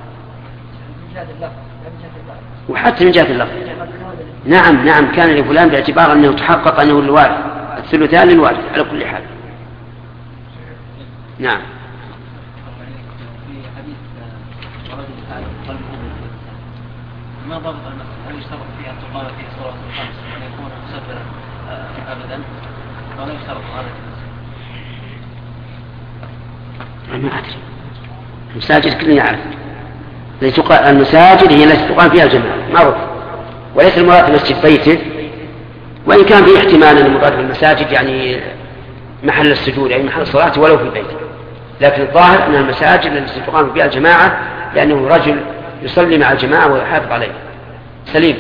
وحتى من جهة اللفظ. نعم نعم كان لفلان باعتبار أنه تحقق أنه الوارث، الثلثان للوارث على كل حال. نعم. في حديث ورد ما ضبط المسألة؟ هل يشترط فيها تقام فيها صلاة الخمس وأن يكون مسافرا أبدا ولا يشترط هذا؟ ما أدري. المساجد كلنا يعرف المساجد هي التي تقام فيها الجماعة معروف، وليس المراد مسجد بيته، وإن كان في احتمال أن المراد بالمساجد يعني محل السجود أي محل الصلاة ولو في بيته، لكن الظاهر أن المساجد التي تقام فيها الجماعة لأنه رجل يصلي مع الجماعة ويحافظ عليه. سليم.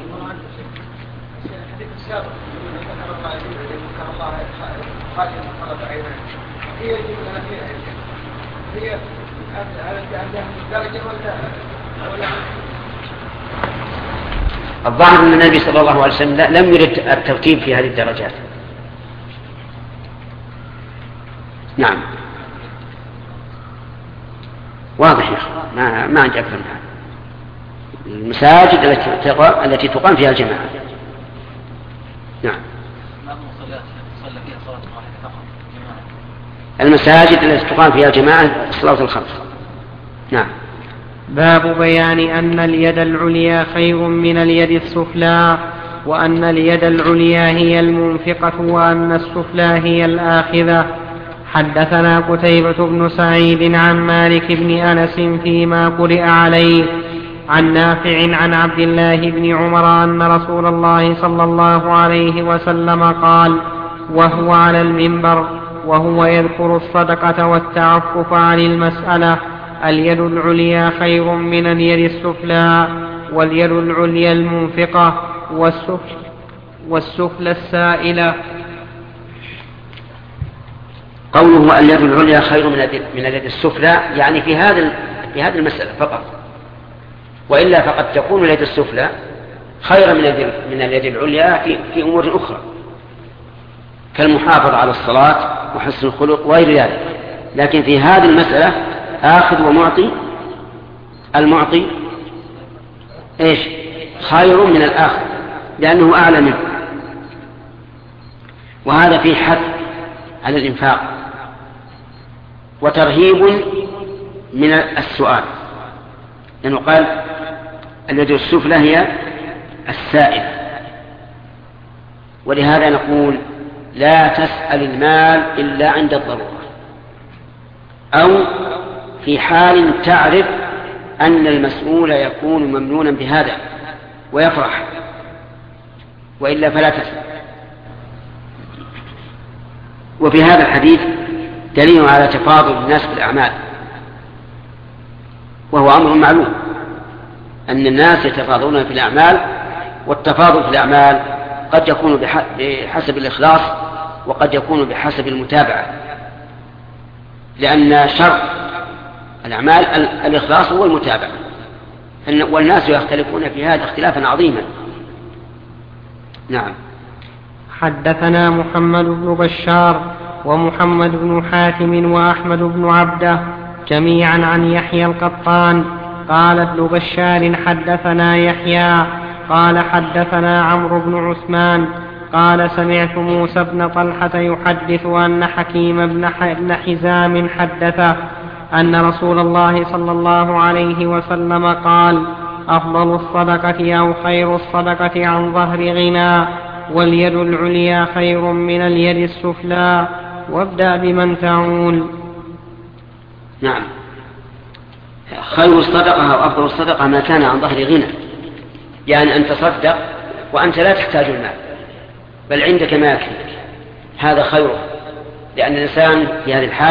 الظاهر أن النبي صلى الله عليه وسلم لم يرد الترتيب في هذه الدرجات. نعم واضح يا أخي، ما, ما عندي أكثر من هذا. المساجد التي تقام التي تقام فيها الجماعة. نعم. المساجد التي تقام فيها الجماعة الصلاة الخمس. نعم. باب بيان أن اليد العليا خير من اليد السفلى، وأن اليد العليا هي المنفقة وأن السفلى هي الآخذة. حدثنا قتيبة بن سعيد عن مالك بن أنس فيما قرئ عليه عن نافع عن عبد الله بن عمر أن رسول الله صلى الله عليه وسلم قال وهو على المنبر وهو يذكر الصدقة والتعفف عن المسألة: اليد العليا خير من اليد السفلى، واليد العليا المنفقة والسفل والسفلى السائلة. قوله اليد العليا خير من اليد السفلى يعني في هذا في هذه المسألة فقط، وإلا فقد تكون اليد السفلى خير من اليد من اليد العليا في في أمور أخرى كالمحافظة على الصلاة وحسن الخلق وغير ذلك، لكن في هذه المسألة آخذ ومعطي، المعطي إيش خير من الآخر لأنه أعلى منه، وهذا فيه حث على الإنفاق وترهيب من السؤال، لأنه قال اليد السفلى هي السائل. ولهذا نقول لا تسأل المال إلا عند الضرورة أو في حال تعرف أن المسؤول يكون ممنونا بهذا ويفرح، وإلا فلا تسأل. وفي هذا الحديث دليل على تفاضل الناس بالأعمال، وهو أمر معلوم أن الناس يتفاضلون في الأعمال، والتفاضل في الأعمال قد يكون بحسب الإخلاص وقد يكون بحسب المتابعة، لأن شرط الأعمال الإخلاص هو المتابعة، والناس يختلفون في هذا اختلافا عظيما. نعم. حدثنا محمد بن بشار ومحمد بن حاتم وأحمد بن عبده جميعا عن يحيى القطان قال ابن بشار حدثنا يحيى قال حدثنا عمرو بن عثمان قال سمعت موسى بن طلحة يحدث أن حكيم بن حزام حدثه أن رسول الله صلى الله عليه وسلم قال أفضل الصدقة أو خير الصدقة عن ظهر غنى، واليد العليا خير من اليد السفلى، وابدأ بمن تعول. نعم. خير الصدقة أو أفضل الصدقة ما كان عن ظهر غنى، يعني أن تصدق وأنت لا تحتاج المال بل عندك ما يكفي، هذا خير، لأن الإنسان في هذه الحال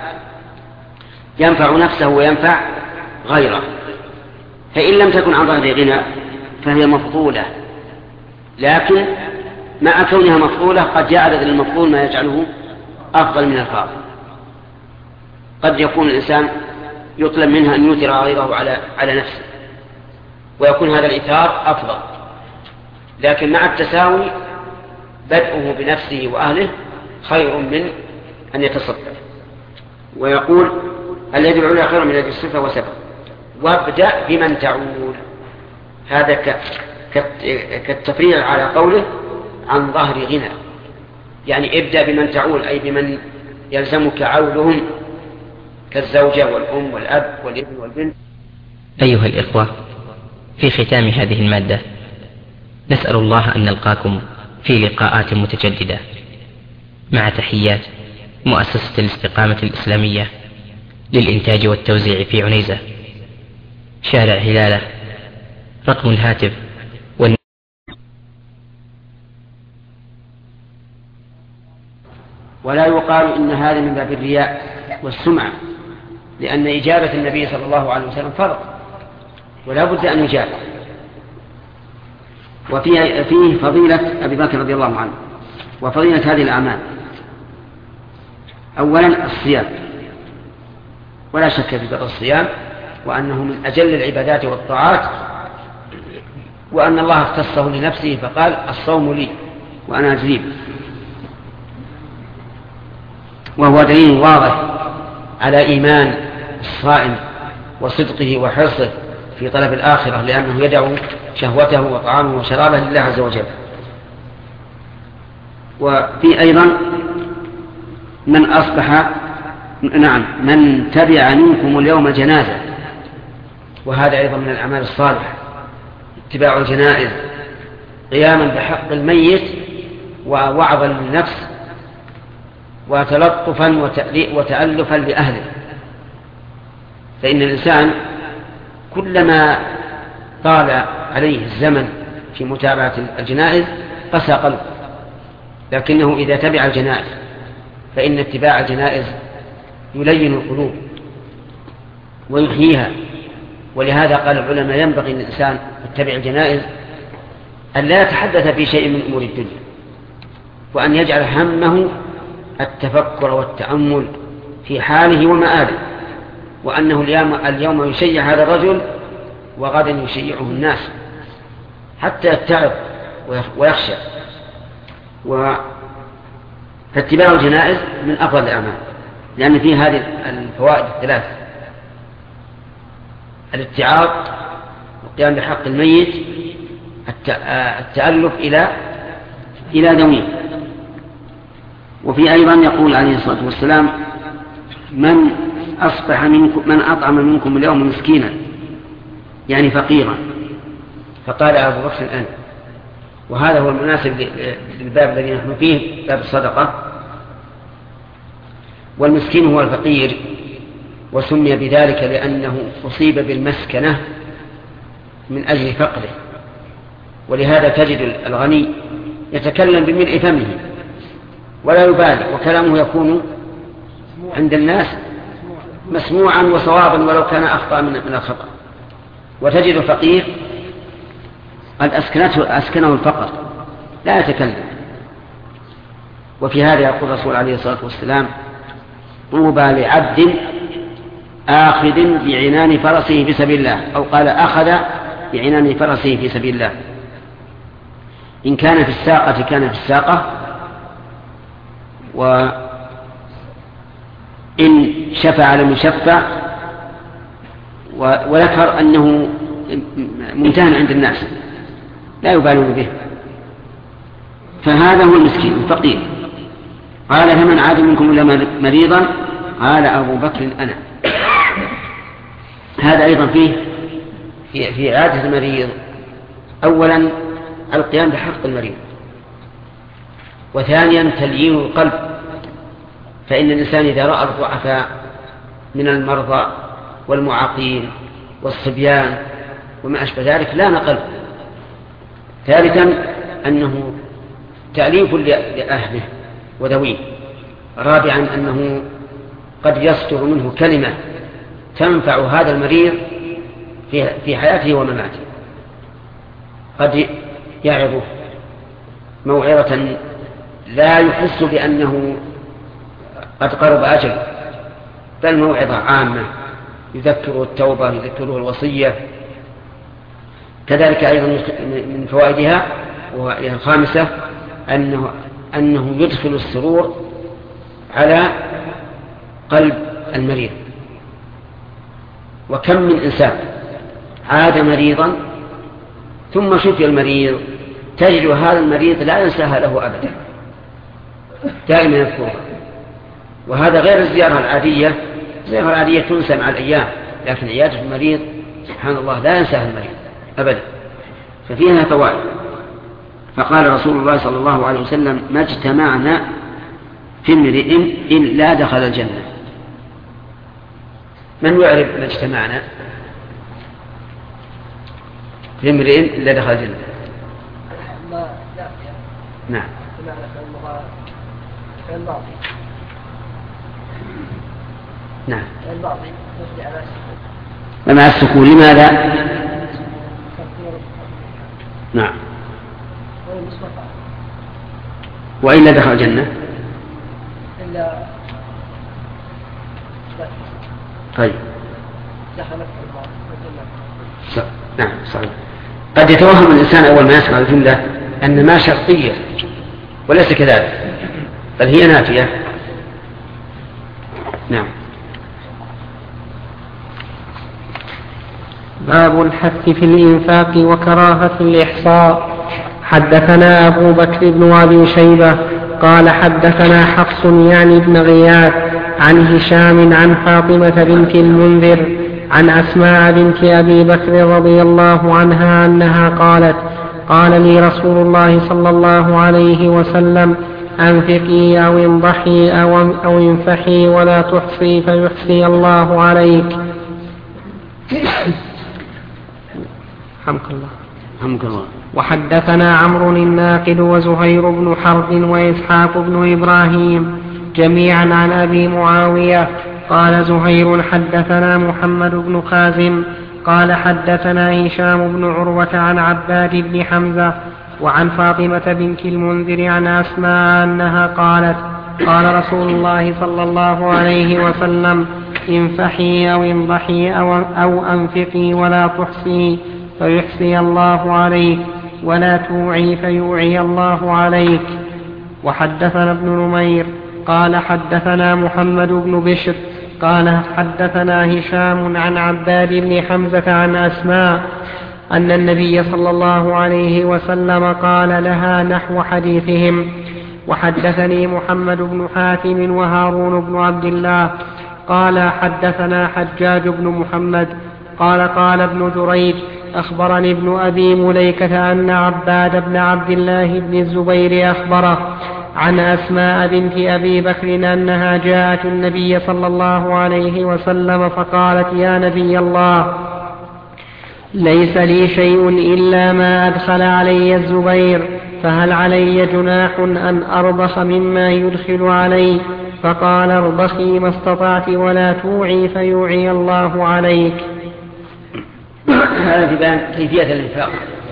ينفع نفسه وينفع غيره. فإن لم تكن عن ظهر غنى فهي مفضولة، لكن مع كونها مفضولة قد يعرض للمفضول ما يجعله أفضل من الفاضل. قد يكون الإنسان يطلب منها أن يؤثر غيره على على نفسه ويكون هذا الإيثار أفضل، لكن مع التساوي بدءه بنفسه وأهله خير من أن يتصدق. ويقول اليد العليا خير من اليد السفلى وسبق، وابدأ بمن تعول، هذا كالتفريع على قوله عن ظهر غنى، يعني ابدأ بمن تعول أي بمن يلزمك عولهم كالزوجة والأم والأب والابن والبنت. أيها الإخوة، في ختام هذه المادة نسأل الله أن نلقاكم في لقاءات متجددة، مع تحيات مؤسسة الاستقامة الإسلامية للإنتاج والتوزيع في عنيزة، شارع هلالة، رقم الهاتف والن... ولا يقال إن هذا من باب الرياء والسمعة، لأن إجابة النبي صلى الله عليه وسلم فرض ولا بد أن يجاب. وفيه فيه فضيلة أبي بكر رضي الله عنه وفضيلة هذه الأعمال. أولا الصيام، ولا شك في فضل الصيام وأنه من أجل العبادات والطاعات، وأن الله اختصه لنفسه فقال الصوم لي وأنا أجزيه، وهو دليل واضح على إيمان الصائم وصدقه وحرصه في طلب الآخرة، لأنه يدعو شهوته وطعامه وشرابه لله عز وجل. وفي أيضا من أصبح نعم من تبع منكم اليوم جنازة، وهذا أيضا من الأعمال الصالحة، اتباع الجنائز قياما بحق الميت ووعظا للنفس وتلطفا وتألفا لأهله. فإن الإنسان كلما طال عليه الزمن في متابعة الجنائز قسى قلبه، لكنه إذا تبع الجنائز فإن اتباع الجنائز يلين القلوب ويحييها. ولهذا قال العلماء ينبغي للإنسان يتبع الجنائز أن لا يتحدث في شيء من أمور الدنيا، وأن يجعل همه التفكر والتأمل في حاله ومآله، وأنه اليوم يشيع هذا الرجل وغدا يشيعه الناس حتى يتعظ ويخشى. فاتباع الجنائز من أفضل الأعمال، لأن فيه هذه الفوائد الثلاث: الاتعاظ والقيام بحق الميت، التألف إلى إلى ذويه. وفي أيضا يقول عليه الصلاة والسلام: من أصبح منكم من أطعم منكم اليوم مسكينا، يعني فقيرا، فقال أبو بكر الآن. وهذا هو المناسب للباب الذي نحن فيه، باب الصدقة. والمسكين هو الفقير، وسمي بذلك لأنه أصيب بالمسكنة من أجل فقره. ولهذا تجد الغني يتكلم بملء فمه ولا يبالي، وكلامه يكون عند الناس مسموعا وصوابا ولو كان أخطأ من الخطأ. وتجد الفقير قد أسكنته أسكنه الفقر لا يتكلم. وفي هذا يقول الرسول عليه الصلاة والسلام: طوبى لعبد آخذ بعنان فرسه في سبيل الله، أو قال أخذ بعنان فرسه في سبيل الله. إن كان في الساقة كان في الساقة، وإن شفع لم يشفع، وذكر أنه ممتهن عند الناس لا يبالون به. فهذا هو المسكين الفقير. قال: فمن عاد منكم إلا مريضا، قال أبو بكر أنا. هذا أيضا فيه في, في عادة المريض أولا القيام بحق المريض، وثانيا تليين القلب. فإن الإنسان إذا رأى الضعفاء من المرضى والمعاقين والصبيان وما أشبه ذلك لان قلبه. ثالثا أنه تأليف لأهله وذويه. رابعا أنه قد يصدر منه كلمة تنفع هذا المريض في حياته ومماته. قد يعظه موعظة لا يحس بأنه قد قرب أجل، بل موعظة عامة يذكره التوبة، يذكره الوصية. كذلك أيضا من فوائدها وهي الخامسة أنه, أنه يدخل السرور على قلب المريض. وكم من إنسان عاد مريضا ثم شفي المريض تجد هذا المريض لا ينساها له أبدا، دائما يذكرها. وهذا غير الزيارة العادية. الزيارة العادية تنسى مع الأيام، لكن عيادة المريض سبحان الله لا ينساها المريض أبدا، ففيها فوائد. فقال رسول الله صلى الله عليه وسلم: ما اجتمعنا في امرئ إلا دخل الجنة. من يعرف ما اجتمعنا في امرئ إلا دخل الجنة؟ نعم. نعم. ومع السكون لماذا؟ نعم. وإلا دخل الجنة. طيب. نعم صحيح. قد يتوهم الإنسان أول ما يسمع الجملة أن ما شرطية، وليس كذلك، بل هي نافية. نعم. باب الحث في الإنفاق وكراهة الإحصاء. حدثنا أبو بكر بن أبي شيبة قال حدثنا حفص يعني بن غياث عن هشام عن فاطمة بنت المنذر عن أسماء بنت أبي بكر رضي الله عنها أنها قالت: قال لي رسول الله صلى الله عليه وسلم: أنفقي أو انضحي أو, أو انفحي ولا تحصي فيحصي الله عليك. حمك الله. حمك الله. وحدثنا عمرو الناقد وزهير بن حرب وإسحاق بن إبراهيم جميعا عن أبي معاوية قال زهير حدثنا محمد بن خازم قال حدثنا هشام بن عروة عن عباد بن حمزة وعن فاطمة بنت المنذر عن أسماء أنها قالت: قال رسول الله صلى الله عليه وسلم: انفحي أو انضحي أو, أو أنفقي ولا تحصي فيحصي الله عليك ولا توعي فيوعي الله عليك. وحدثنا ابن نمير قال حدثنا محمد بن بشر قال حدثنا هشام عن عباد بن حمزة عن أسماء أن النبي صلى الله عليه وسلم قال لها نحو حديثهم. وحدثني محمد بن حاتم وهارون بن عبد الله قال حدثنا حجاج بن محمد قال قال ابن جريج أخبرني ابن أبي مليكة أن عباد بن عبد الله بن الزبير أخبره عن أسماء بنت أبي بكر أنها جاءت النبي صلى الله عليه وسلم فقالت: يا نبي الله، ليس لي شيء إلا ما أدخل علي الزبير، فهل علي جناح أن أرضخ مما يدخل علي؟ فقال: ارضخي ما استطعت ولا توعي فيوعي الله عليك. هذا في بيان كيفية الإنفاق،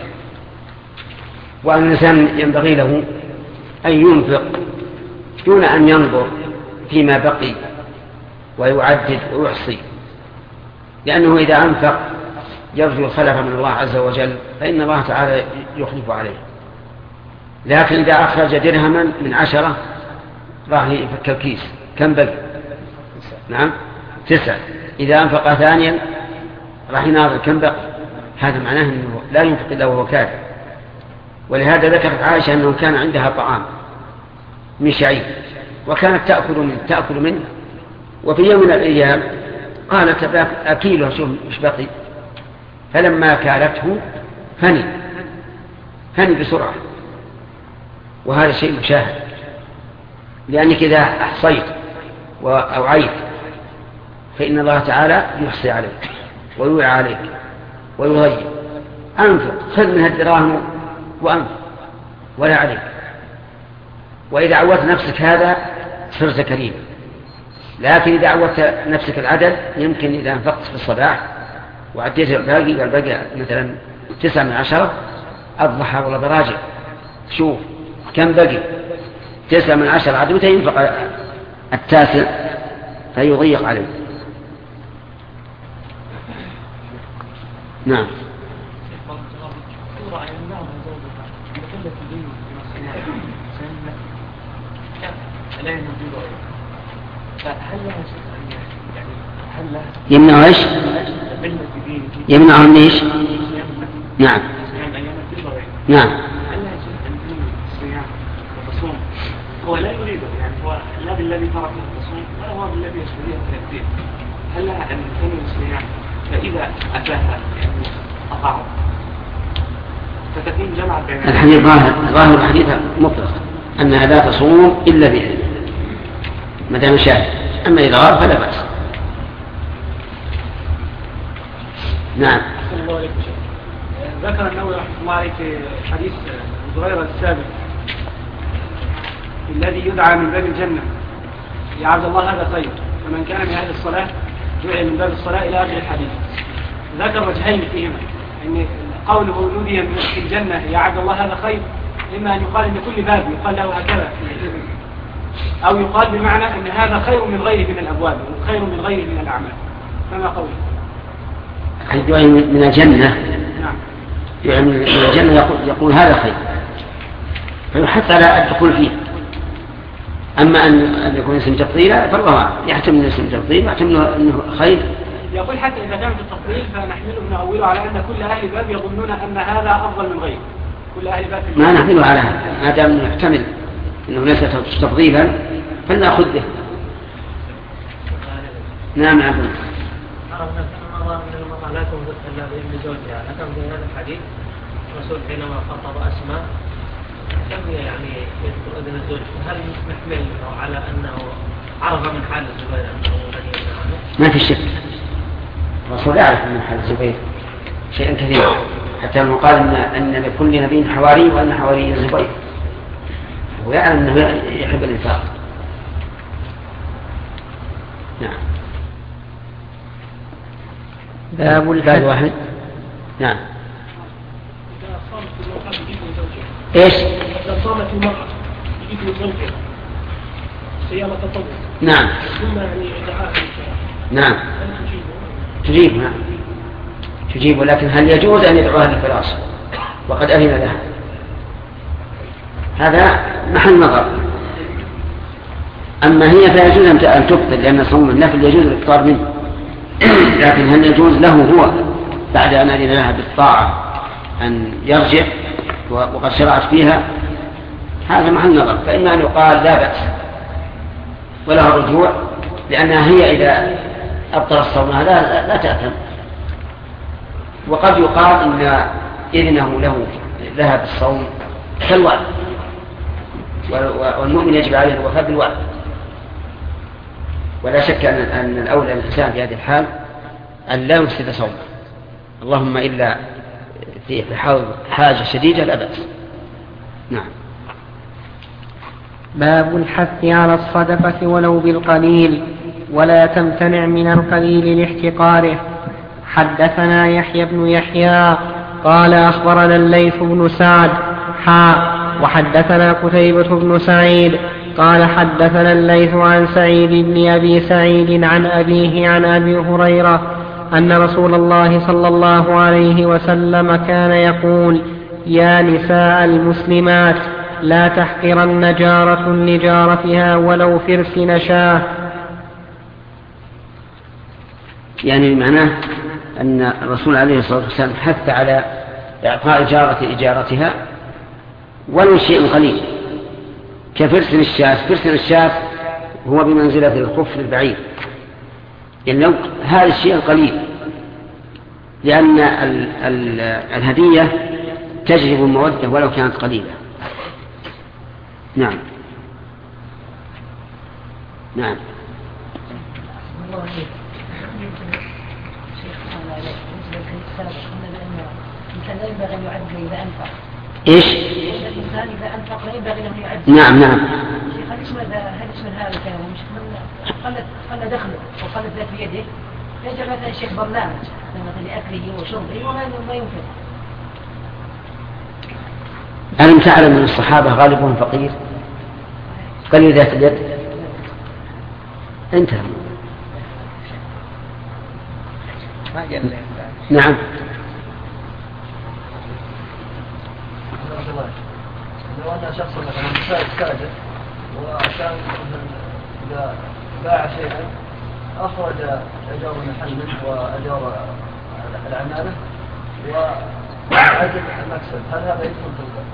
وأن الإنسان ينبغي له أن ينفق دون أن ينظر فيما بقي ويعدد ويحصي، لأنه إذا أنفق يرجو الخلف من الله عز وجل فإن الله تعالى يخلف عليه. لكن إذا أخرج درهما من عشرة راح يفك الكيس، كم بقي؟ نعم تسعة. إذا أنفق ثانيا راح يناظر كم بقي، هذا معناه أنه لا ينفق إلا وهو كافر. ولهذا ذكرت عائشة أنه كان عندها طعام من شعير وكانت تأكل منه تأكل منه وفي يوم من الأيام قالت: أكيله شوف مش بقي. فلما كالته فني فني بسرعة، وهذا شيء مشاهد، لأنك إذا أحصيت وأوعيت فإن الله تعالى يحصي عليك ويوعى عليك ويغير. أنفق، خذ منها الدراهم وأنفق ولا عليك. وإذا عودت نفسك هذا صرت كريم. لكن إذا عودت نفسك العدد، يمكن إذا أنفقت في الصباح وعديت الباقي والباقي مثلا تسعة من عشرة أضحى ولا براجع، شوف كم بقي، تسعة من عشرة عدوته ينفق التاسع فيضيق عليه. نعم. يمنع ايش؟ يمنعهم ايش؟ نعم نعم. هو لا يريده، يعني هو لا بالذي ترك التصوم ولا هو بالذي يشتريه في الدين. هل لها أن تنوي الصيام فإذا أتاها يعني أطاعوا فتكون جمع بين الحديث ظاهر ظاهر الحديث مطلق أنها لا تصوم إلا بإذن ما دام شاهد، أما إذا غاب فلا بأس. نعم. ذكر النووي رحمه الله عليه في حديث زهير السابق الذي يدعى من باب الجنة يا عبد الله هذا خير فمن كان من هذه الصلاة جعل من باب الصلاة إلى آخر الحديث. ذكر وجهين فيهما أن قوله نودي في الجنة يا عبد الله هذا خير إما أن يقال أن كل باب يقال له هكذا أو يقال بمعنى أن هذا خير من غيره من الأبواب وخير من غيره من الأعمال. فما قوله؟ الدعاء من الجنة. نعم. يعني من الجنة يقول, يقول هذا خير فيحث على الدخول فيه. أما أن أن يكون اسم تفضيلا فالله أعلم، يحتمل اسم تفضيل ويحتمل أنه خير. يقول حتى إذا كانت التفضيل فنحمله نأوله على أن كل أهل باب يظنون أن هذا أفضل من غيره. كل أهل باب ما نحمله على هذا ما دام يحتمل أنه ليس تفضيلا فلنأخذ به. نعم عبد الله. من المرأة لا تنظر إلا بإذن زوجها، لكن في هذا الحديث الرسول حينما خطب أسماء لم يعني يذكر إذن الزوج، هل نحمل على أنه عرف من حال الزبير أنه غني عنه؟ ما في شك، الرسول يعرف من حال الزبير شيئا كثيرا، حتى أنه قال إن, أن لكل نبي حواري وأن حواري الزبير، ويعلم أنه يحب الإنفاق. نعم. باب الحد واحد. نعم. ايش؟ إذا صامت المرأة بإذن زوجها صيام تطوع. نعم. ثم يعني دعاء. نعم. تجيب نعم. تجيب، ولكن هل يجوز أن يدعوها للفراش وقد أذن لها؟ هذا محل نظر. أما هي فيجوز أن تفطر لأن صوم النفل يجوز الإفطار منه، لكن هل يجوز له هو بعد أن أذن لها بالطاعة أن يرجع وقد شرعت فيها؟ هذا محل نظر. فإما أن يقال لا بأس وله الرجوع لأنها هي إذا أبطل الصوم لا, لا تأثم، وقد يقال إن إذنه له لها بالصوم كالوعد، والمؤمن يجب عليه الوفاء بالوعد. ولا شك أن, أن الأولى الإنسان في هذه الحال أن لا يفسد صومه، اللهم إلا في حاجة شديدة لا بأس. نعم. باب الحث على الصدقة ولو بالقليل، ولا تمتنع من القليل لاحتقاره. حدثنا يحيى بن يحيى قال أخبرنا الليث بن سعد حا وحدثنا قتيبة بن سعيد قال حدثنا الليث عن سعيد بن أبي سعيد عن أبيه عن أبي هريرة أن رسول الله صلى الله عليه وسلم كان يقول: يا نساء المسلمات لا تحقرن جارة لجارتها ولو فرس نشاه. يعني معناه أن الرسول عليه الصلاة والسلام حث على إعطاء الجارة إجارتها ولو شيء قليل كفرس الشاة. فرس الشاة هو بمنزلة الخف البعيد، يعني لو هذا الشيء القليل، لأن ال ال الهدية تجلب المودة ولو كانت قليلة. نعم. نعم. لا ينبغي أن يعد إذا أنفق. إيش؟ الإنسان إذا أنفق لا ينبغي أن يعد. نعم نعم. شيخ هل اسم هل اسم هذا كان مش قلت قل دخله وقلت ذات بيده، يجب مثلا الشيخ برنامج مثلا لأكله وشربه وما ما ينفق. ألم تعلم من الصحابة غالبهم فقير قليل ذات اليد؟ انتهى. نعم. لو أن شخص مثلا تاجر وكان إذا باع شيئا أخرج أجار المحل منه وأجار العمالة وعدل المكسب، هل هذا يدخل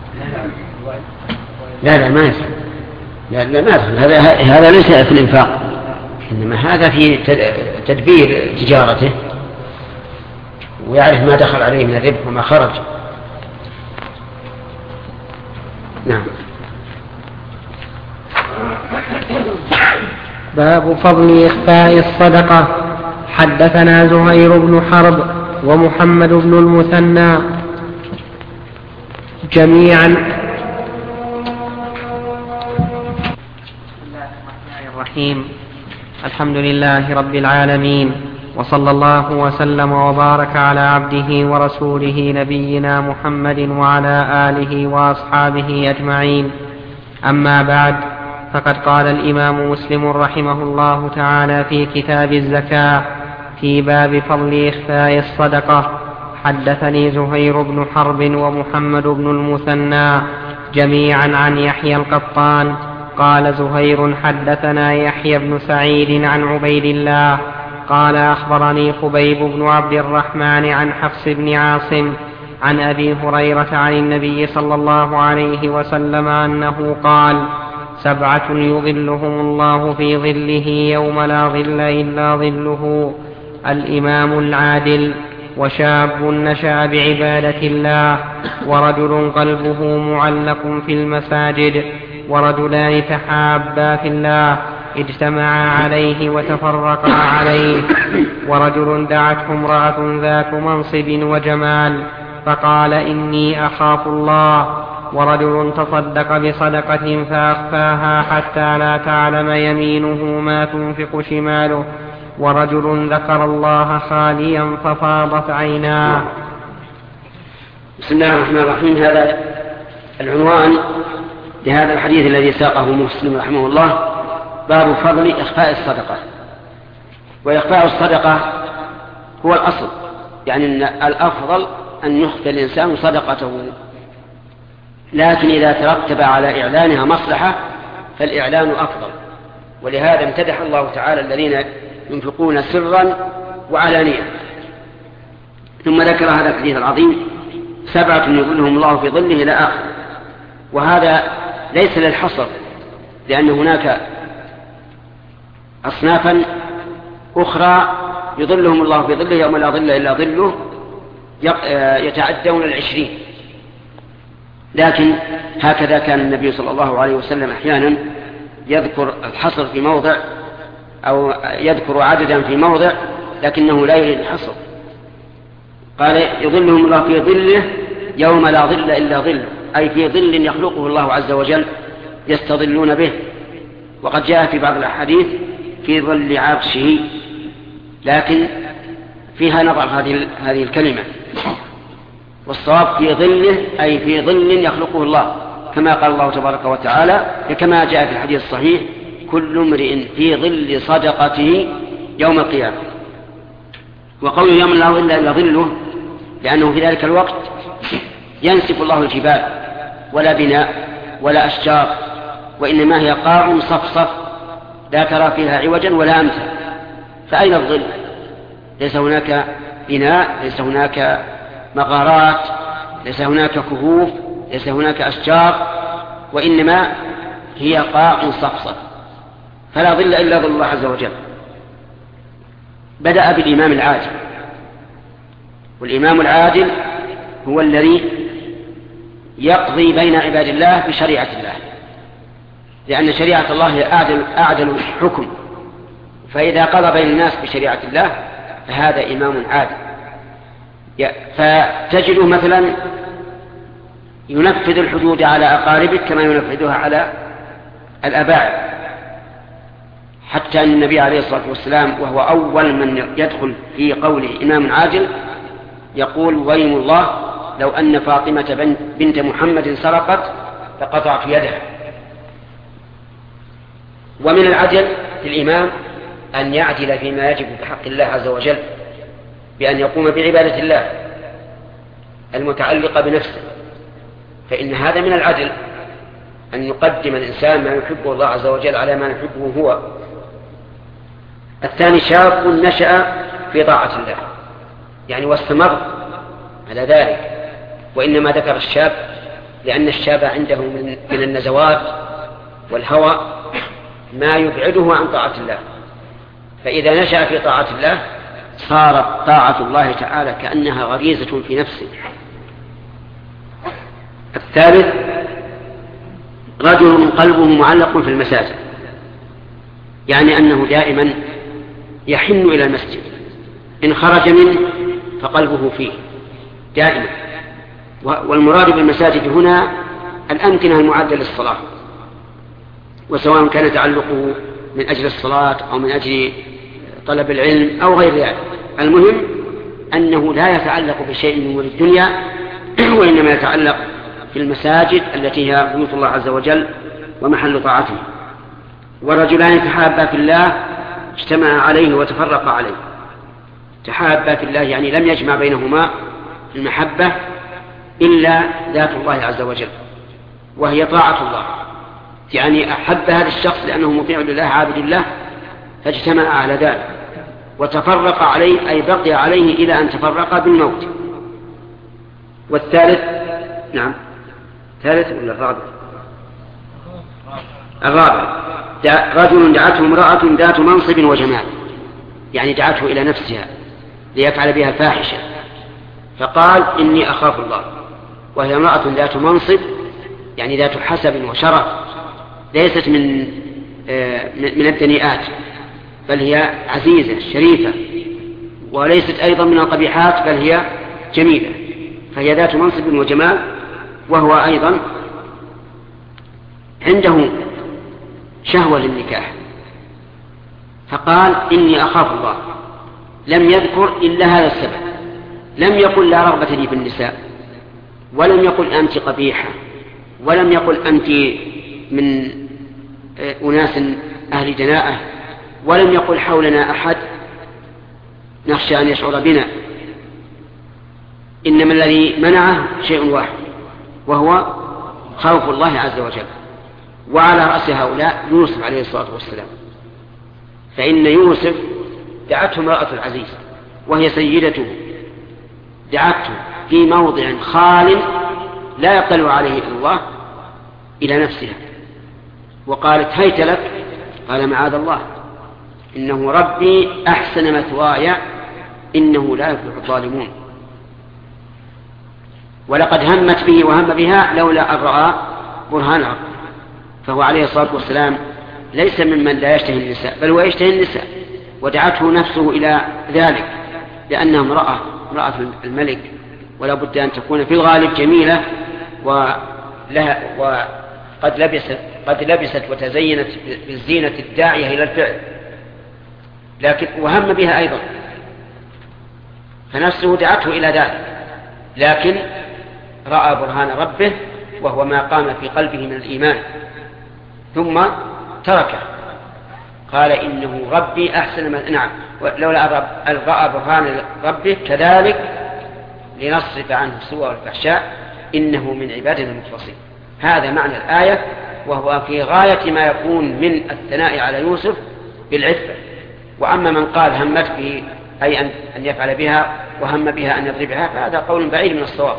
في لا لا ما يدخل. لا لا ما يدخل. هذا هذا ليس في الإنفاق، إنما هذا في تدبير تجارته ويعرف ما دخل عليه من الربح وما خرج. نعم. باب فضل إخفاء الصدقة. حدثنا زهير بن حرب ومحمد بن المثنى جميعا. بسم الله الرحمن الرحيم. الحمد لله رب العالمين، وصلى الله وسلم وبارك على عبده ورسوله نبينا محمد وعلى آله وأصحابه أجمعين. أما بعد، فقد قال الإمام مسلم رحمه الله تعالى في كتاب الزكاة في باب فضل إخفاء الصدقة: حدثني زهير بن حرب ومحمد بن المثنى جميعا عن يحيى القطان قال زهير حدثنا يحيى بن سعيد عن عبيد الله قال أخبرني خبيب بن عبد الرحمن عن حفص بن عاصم عن أبي هريرة عن النبي صلى الله عليه وسلم أنه قال: سبعة يظلهم الله في ظله يوم لا ظل إلا ظله: الإمام العادل، وشاب نشأ بعبادة الله، ورجل قلبه معلق في المساجد، ورجلان تحابا في الله اجتمعا عليه وتفرقا عليه، ورجل دعته امرأة ذات منصب وجمال فقال: إني أخاف الله، ورجل تصدق بصدقة فأخفاها حتى لا تعلم يمينه ما تنفق شماله، ورجل ذكر الله خاليا ففاضت عيناه. بسم الله الرحمن الرحيم. هذا العنوان لهذا الحديث الذي ساقه مسلم رحمه الله: باب فضل إخفاء الصدقة. وإخفاء الصدقة هو الأصل، يعني أن الأفضل أن يخفي الإنسان صدقته، لكن إذا ترتب على إعلانها مصلحة فالإعلان أفضل. ولهذا امتدح الله تعالى الذين ينفقون سرا وعلانية. ثم ذكر هذا الحديث العظيم: سبعة يظلهم الله في ظله إلى آخر. وهذا ليس للحصر، لأن هناك أصنافا أخرى يظلهم الله في ظله يوم لا ظل إلا ظله، يتعدون العشرين. لكن هكذا كان النبي صلى الله عليه وسلم أحيانا يذكر الحصر في موضع أو يذكر عددا في موضع، لكنه لا يريد الحصر. قال: يظلهم الله في ظله يوم لا ظل إلا ظله، أي في ظل يخلقه الله عز وجل يستظلون به. وقد جاء في بعض الأحاديث في ظل عرشه، لكن فيها نظر هذه هذه الكلمة، والصواب في ظله أي في ظل يخلقه الله، كما قال الله تبارك وتعالى، كما جاء في الحديث الصحيح: كل امرئ في ظل صدقته يوم القيامة. وقوله يوم لا ظل إلا ظله لأنه في ذلك الوقت ينسف الله الجبال، ولا بناء ولا أشجار، وإنما هي قاع صفصف لا ترى فيها عوجا ولا أمتا. فأين الظل؟ ليس هناك بناء، ليس هناك مغارات، ليس هناك كهوف، ليس هناك أشجار، وإنما هي قاع صفصف، فلا ظل إلا ظل الله عز وجل. بدأ بالإمام العادل، والإمام العادل هو الذي يقضي بين عباد الله بشريعة الله، لأن شريعة الله هي أعدل, أعدل الحكم. فإذا قضى بين الناس بشريعة الله فهذا إمام عادل. فتجده مثلا ينفذ الحدود على أقاربك كما ينفذها على الأباعد، حتى أن النبي عليه الصلاة والسلام وهو أول من يدخل في قوله إمام عادل يقول: ويم الله لو أن فاطمة بنت محمد سرقت لقطعت يدها. ومن العدل للإمام أن يعدل فيما يجب بحق الله عز وجل، بأن يقوم بعبادة الله المتعلقة بنفسه، فإن هذا من العدل أن يقدم الإنسان ما يحبه الله عز وجل على ما يحبه هو. الثاني شاب نشأ في طاعة الله، يعني واستمر على ذلك. وإنما ذكر الشاب لأن الشاب عنده من النزوات والهوى ما يبعده عن طاعة الله، فإذا نشأ في طاعة الله صارت طاعة الله تعالى كأنها غريزة في نفسه. الثالث رجل قلبه معلق في المساجد، يعني أنه دائما يحن إلى المسجد، إن خرج منه فقلبه فيه دائما. والمراد بالمساجد هنا الأمكنة المعدة للصلاة، وسواء كان تعلقه من أجل الصلاة أو من أجل طلب العلم أو غير ذلك، المهم أنه لا يتعلق بشيء من أمور الدنيا وإنما يتعلق في المساجد التي هي بيوت الله عز وجل ومحل طاعته. ورجلان تحابا في الله اجتمعا عليه وتفرقا عليه. تحابا في الله يعني لم يجمع بينهما المحبة إلا ذات الله عز وجل وهي طاعة الله، يعني أحب هذا الشخص لأنه مطيع لله عابد الله فاجتمع على ذلك، وتفرق عليه أي بقي عليه إلى أن تفرق بالموت. والثالث نعم ثالث ولا الرابع؟ الرابع رجل دعته امرأة ذات منصب وجمال، يعني دعته إلى نفسها ليفعل بها الفاحشة، فقال إني أخاف الله، وهي امرأة ذات منصب يعني ذات حسب وشرف، ليست من من الدنيئات بل هي عزيزة شريفة، وليست أيضا من القبيحات بل هي جميلة، فهي ذات منصب وجمال، وهو أيضا عنده شهوة للنكاح، فقال إني أخاف الله. لم يذكر إلا هذا السبب، لم يقل لا رغبة لي في النساء، ولم يقل أنت قبيحة، ولم يقل أنت من أناس أهل جناءة، ولم يقل حولنا أحد نخشى أن يشعر بنا، إنما الذي منعه شيء واحد وهو خوف الله عز وجل. وعلى رأس هؤلاء يوسف عليه الصلاة والسلام، فإن يوسف دعته امرأة العزيز وهي سيدته، دعته في موضع خال لا يطلع عليه إلا الله إلى نفسها، وقالت هيت لك، قال معاذ الله إنه ربي أحسن مثواي إنه لا يفلح الظالمون. ولقد همت به وهم بها لولا أن رأى برهان ربه، فهو عليه الصلاة والسلام ليس ممن لا يشتهي النساء، بل هو يشتهي النساء، ودعته نفسه إلى ذلك لأنها امرأة امرأة الملك، ولا بد أن تكون في الغالب جميلة ولها وقد لبست قد لبست وتزينت بالزينة الداعية إلى الفعل، لكن وهم بها أيضا، فنفسه دعته إلى ذلك، لكن رأى برهان ربه وهو ما قام في قلبه من الإيمان، ثم تركه، قال إنه ربي أحسن ما نعم لولا رأى برهان ربه كذلك لنصرف عنه السوء والفحشاء إنه من عبادنا المخلصين. هذا معنى الآية، وهو في غاية ما يكون من الثناء على يوسف بالعفة. وأما من قال همت به أي أن يفعل بها وهم بها أن يضربها فهذا قول بعيد من الصواب.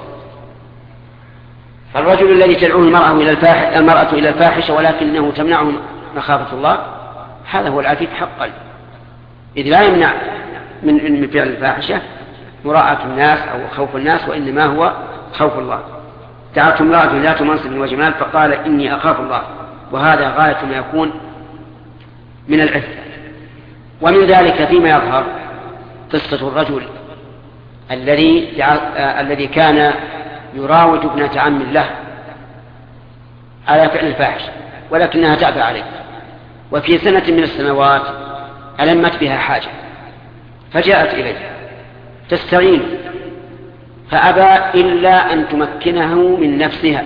فالرجل الذي تدعوه المرأة إلى الفاحشة المرأة إلى الفاحشة ولكنه تمنعه مخافة الله، هذا هو العفيف حقا، إذ لا يمنع من فعل الفاحشة مراءة الناس أو خوف الناس، وإنما هو خوف الله. دعته امرأة ذات منصب وجمال فقال إني أخاف الله، وهذا غاية ما يكون من العفة. ومن ذلك فيما يظهر قصة الرجل الذي آه الذي كان يراود ابنة عم له على فعل الفاحش ولكنها تأبى عليه، وفي سنة من السنوات ألمت بها حاجة فجاءت إليه تستعين، فأبى إلا أن تمكنه من نفسها،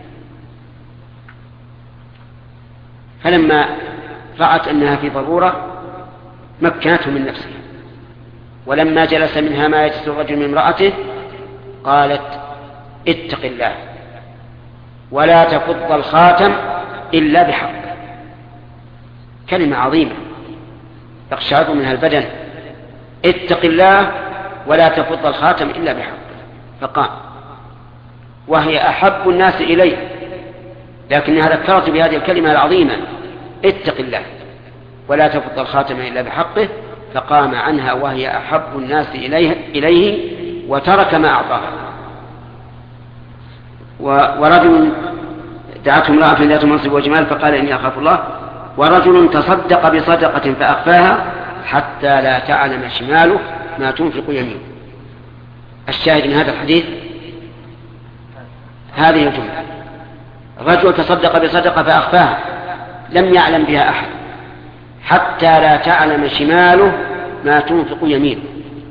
فلما رأت أنها في ضرورة مكنته من نفسها. ولما جلس منها ما يجلس الرجل من امرأته قالت اتق الله ولا تفض الخاتم إلا بحق. كلمة عظيمة تقشعر منها البدن، اتق الله ولا تفض الخاتم إلا بحق. فقام وهي أحب الناس إليه، لكنها ذكرت بهذه الكلمة العظيمة اتق الله ولا تفض الخاتم إلا بحقه، فقام عنها وهي أحب الناس إليه, إليه وترك ما أعطاه. ورجل دعته امرأة ذات منصب وجمال فقال إني أخاف الله. ورجل تصدق بصدقة فأخفاها حتى لا تعلم شماله ما تنفق يمينه. الشاهد من هذا الحديث هذه الجملة: رجل تصدق بصدقة فأخفاها لم يعلم بها أحد حتى لا تعلم شماله ما تنفق يمينه.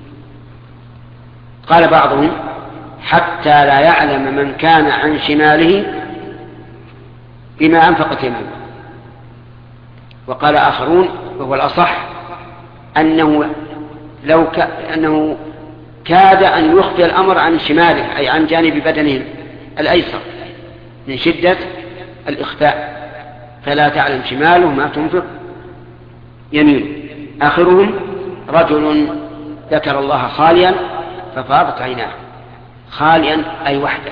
قال بعضهم: حتى لا يعلم من كان عن شماله بما أنفقت يمينه. وقال آخرون وهو الأصح أنه لو ك... أنه كاد أن يخفي الأمر عن شماله أي عن جانب بدنه الأيسر من شدة الإخفاء، فلا تعلم شماله ما تنفق يمينه. آخرهم: رجل ذكر الله خاليا ففاضت عيناه. خاليا أي وحده،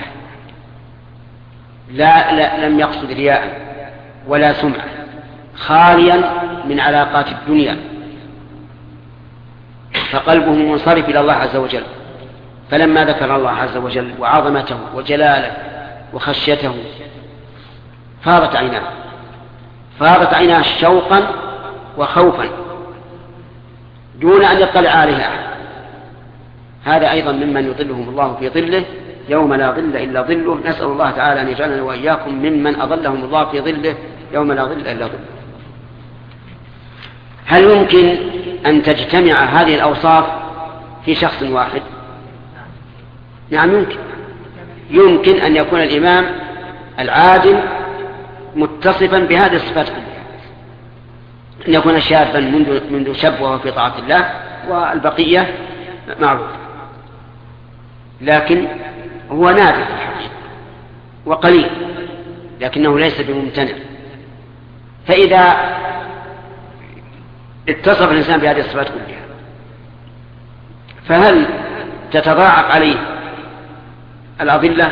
لا, لا لم يقصد رياء ولا سمعة، خاليا من علاقات الدنيا، فقلبه منصرف إلى الله عز وجل. فلما ذكر الله عز وجل وعظمته وجلاله وخشيته فاضت عيناه فاضت عيناه شوقا وخوفا دون أن يطلع عليه أحد. هذا أيضا ممن يظلهم الله في ظله يوم لا ظل إلا ظله. نسأل الله تعالى أن يجعلنا وإياكم ممن أظلهم الله في ظله يوم لا ظل إلا ظله. هل يمكن أن تجتمع هذه الأوصاف في شخص واحد؟ نعم يمكن. يمكن أن يكون الإمام العادل متصفا بهذه الصفات كلها، أن يكون شابا منذ, منذ شب وهو في طاعة الله، والبقية معروف، لكن هو نادر في الحقيقة وقليل، لكنه ليس بممتنع. فإذا اتصف الإنسان بهذه الصفات كلها فهل تتضاعف عليه الأضلة،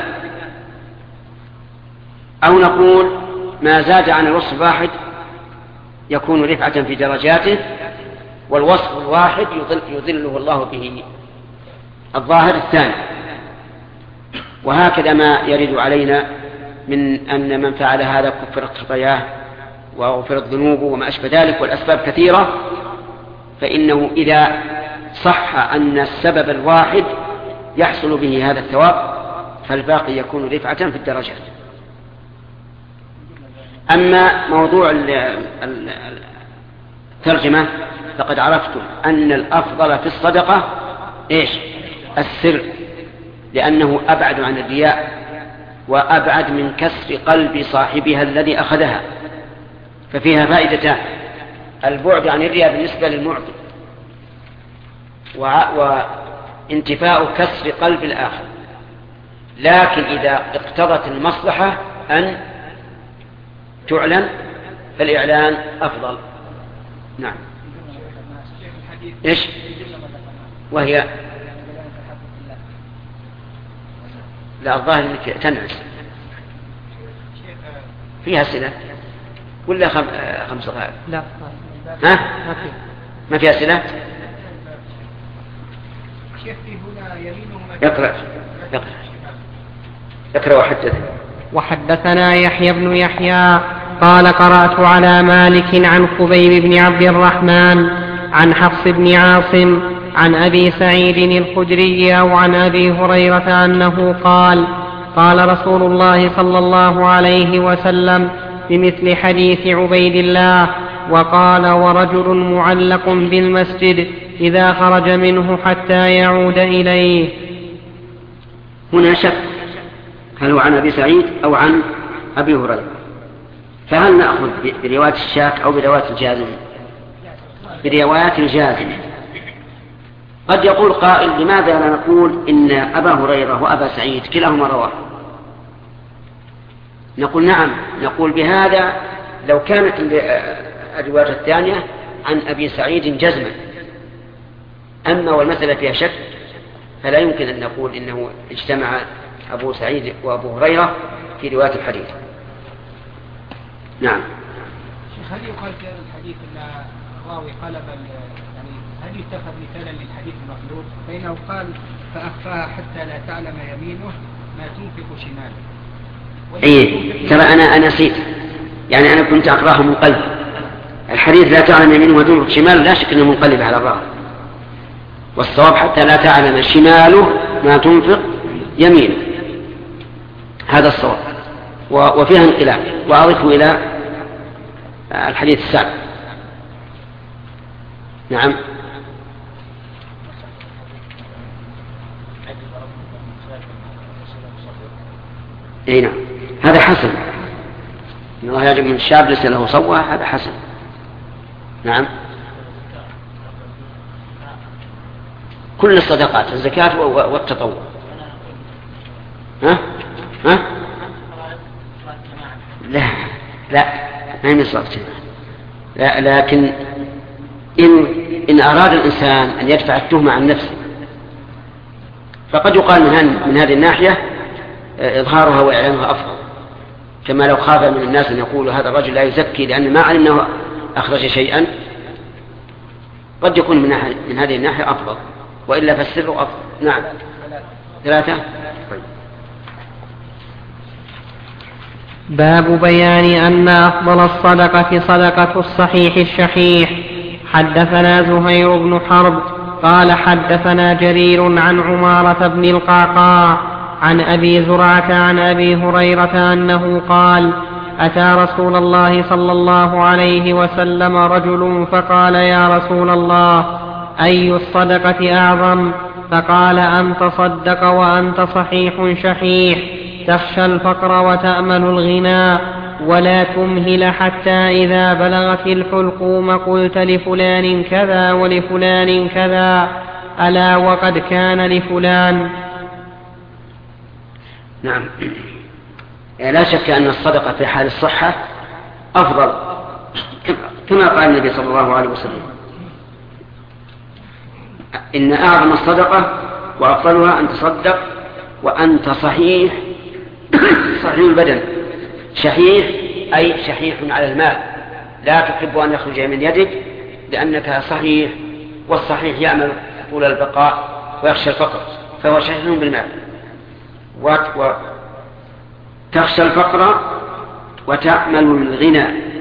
أو نقول ما زاد عن الوصف الواحد يكون رفعة في درجاته، والوصف الواحد يضل يضله الله به الظاهر الثاني؟ وهكذا ما يرد علينا من أن من فعل هذا كفرت خطاياه وغفرت ذنوبه وما أشبه ذلك، والأسباب كثيرة. فإنه إذا صح أن السبب الواحد يحصل به هذا الثواب فالباقي يكون رفعة في الدرجات. أما موضوع الترجمة فقد عرفتم أن الأفضل في الصدقة إيش؟ السر، لأنه أبعد عن الرياء وأبعد من كسر قلب صاحبها الذي أخذها، ففيها فائدتان: البعد عن الرياء بالنسبة للمعطي، وانتفاء كسر قلب الآخر. لكن إذا اقتضت المصلحة أن تعلن فالإعلان أفضل. نعم. إيش؟ وهي لا الظاهر أنك تنعس فيها أسئلة ولا خم... خمس دقائق؟ لا ها؟ ما في ما فيها أسئلة؟ اقرأ اقرأ اقرأ وحدث. وحدثنا يحيى بن يحيى قال قرأت على مالك عن خبيب بن عبد الرحمن عن حفص بن عاصم عن أبي سعيد الخدري أو عن أبي هريرة أنه قال قال رسول الله صلى الله عليه وسلم بمثل حديث عبيد الله: وقال ورجل معلق بالمسجد إذا خرج منه حتى يعود إليه. هنا شك هل هو عن أبي سعيد أو عن أبي هريرة، فهل نأخذ برواية الشاك أو برواية الجازم؟ برواية الجازم. قد يقول قائل: لماذا لا نقول إن أبا هريرة وأبا سعيد كلاهما رواه؟ نقول نعم، نقول بهذا لو كانت الرواية الثانية عن أبي سعيد جزما. أما والمسألة فيها شك فلا يمكن أن نقول إنه اجتمع أبو سعيد وأبو هريرة في رواية الحديث. نعم. هل يقال في هذا الحديث أن الراوي قلب يعني هل يتخذ مثالا للحديث المخلوق فإنه قال فأخفاها حتى لا تعلم يمينه ما تنفق شماله؟ إيه ترى أنا أنا نسيت، يعني أنا كنت أقرأها منقلب. الحديث لا تعلم يمينه ما تنفق شماله لا شك أنه منقلب على الراء، والصواب حتى لا تعلم شماله ما تنفق يمينه، هذا الصواب وفيها انقلاب. وأضيفه إلى الحديث السابق. نعم. اي نعم هذا حسن، ان الله يجب من الشاب ليس له صوة، هذا حسن. نعم كل الصدقات، الزكاة والتطوع. ها ها لا لا ما هي صلاة لا، لكن إن إن أراد الإنسان أن يدفع التهمة عن نفسه فقد يقال من هذه الناحية إظهارها وإعلانها أفضل، كما لو خاف من الناس أن يقولوا هذا الرجل لا يزكي لأن ما علمنا أخرج شيئا، قد يكون من, من هذه الناحية أفضل، وإلا فالسر أفضل. نعم ثلاثة. باب بيان أن أفضل الصدقة صدقة الصحيح الشحيح. حدثنا زهير بن حرب قال حدثنا جرير عن عمارة بن القعقاع عن أبي زرعة عن أبي هريرة أنه قال أتى رسول الله صلى الله عليه وسلم رجل فقال يا رسول الله أي الصدقة أعظم؟ فقال أن تصدق وأنت صحيح شحيح تخشى الفقر وتأمل الغنى ولا تمهل حتى إذا بلغت الحلقوم قلت لفلان كذا ولفلان كذا ألا وقد كان لفلان. نعم لا شك أن الصدقة في حال الصحة أفضل، كما قال النبي صلى الله عليه وسلم إن أعظم الصدقة وأفضلها أن تصدق وأنت صحيح صحيح البدن شحيح أي شحيح على المال، لا تحب أن يخرج من يدك لأنك صحيح، والصحيح يعمل طول البقاء ويخشى الفقر، فهو شحيح بالمال. وتخشى الفقر وتأمل الغنى،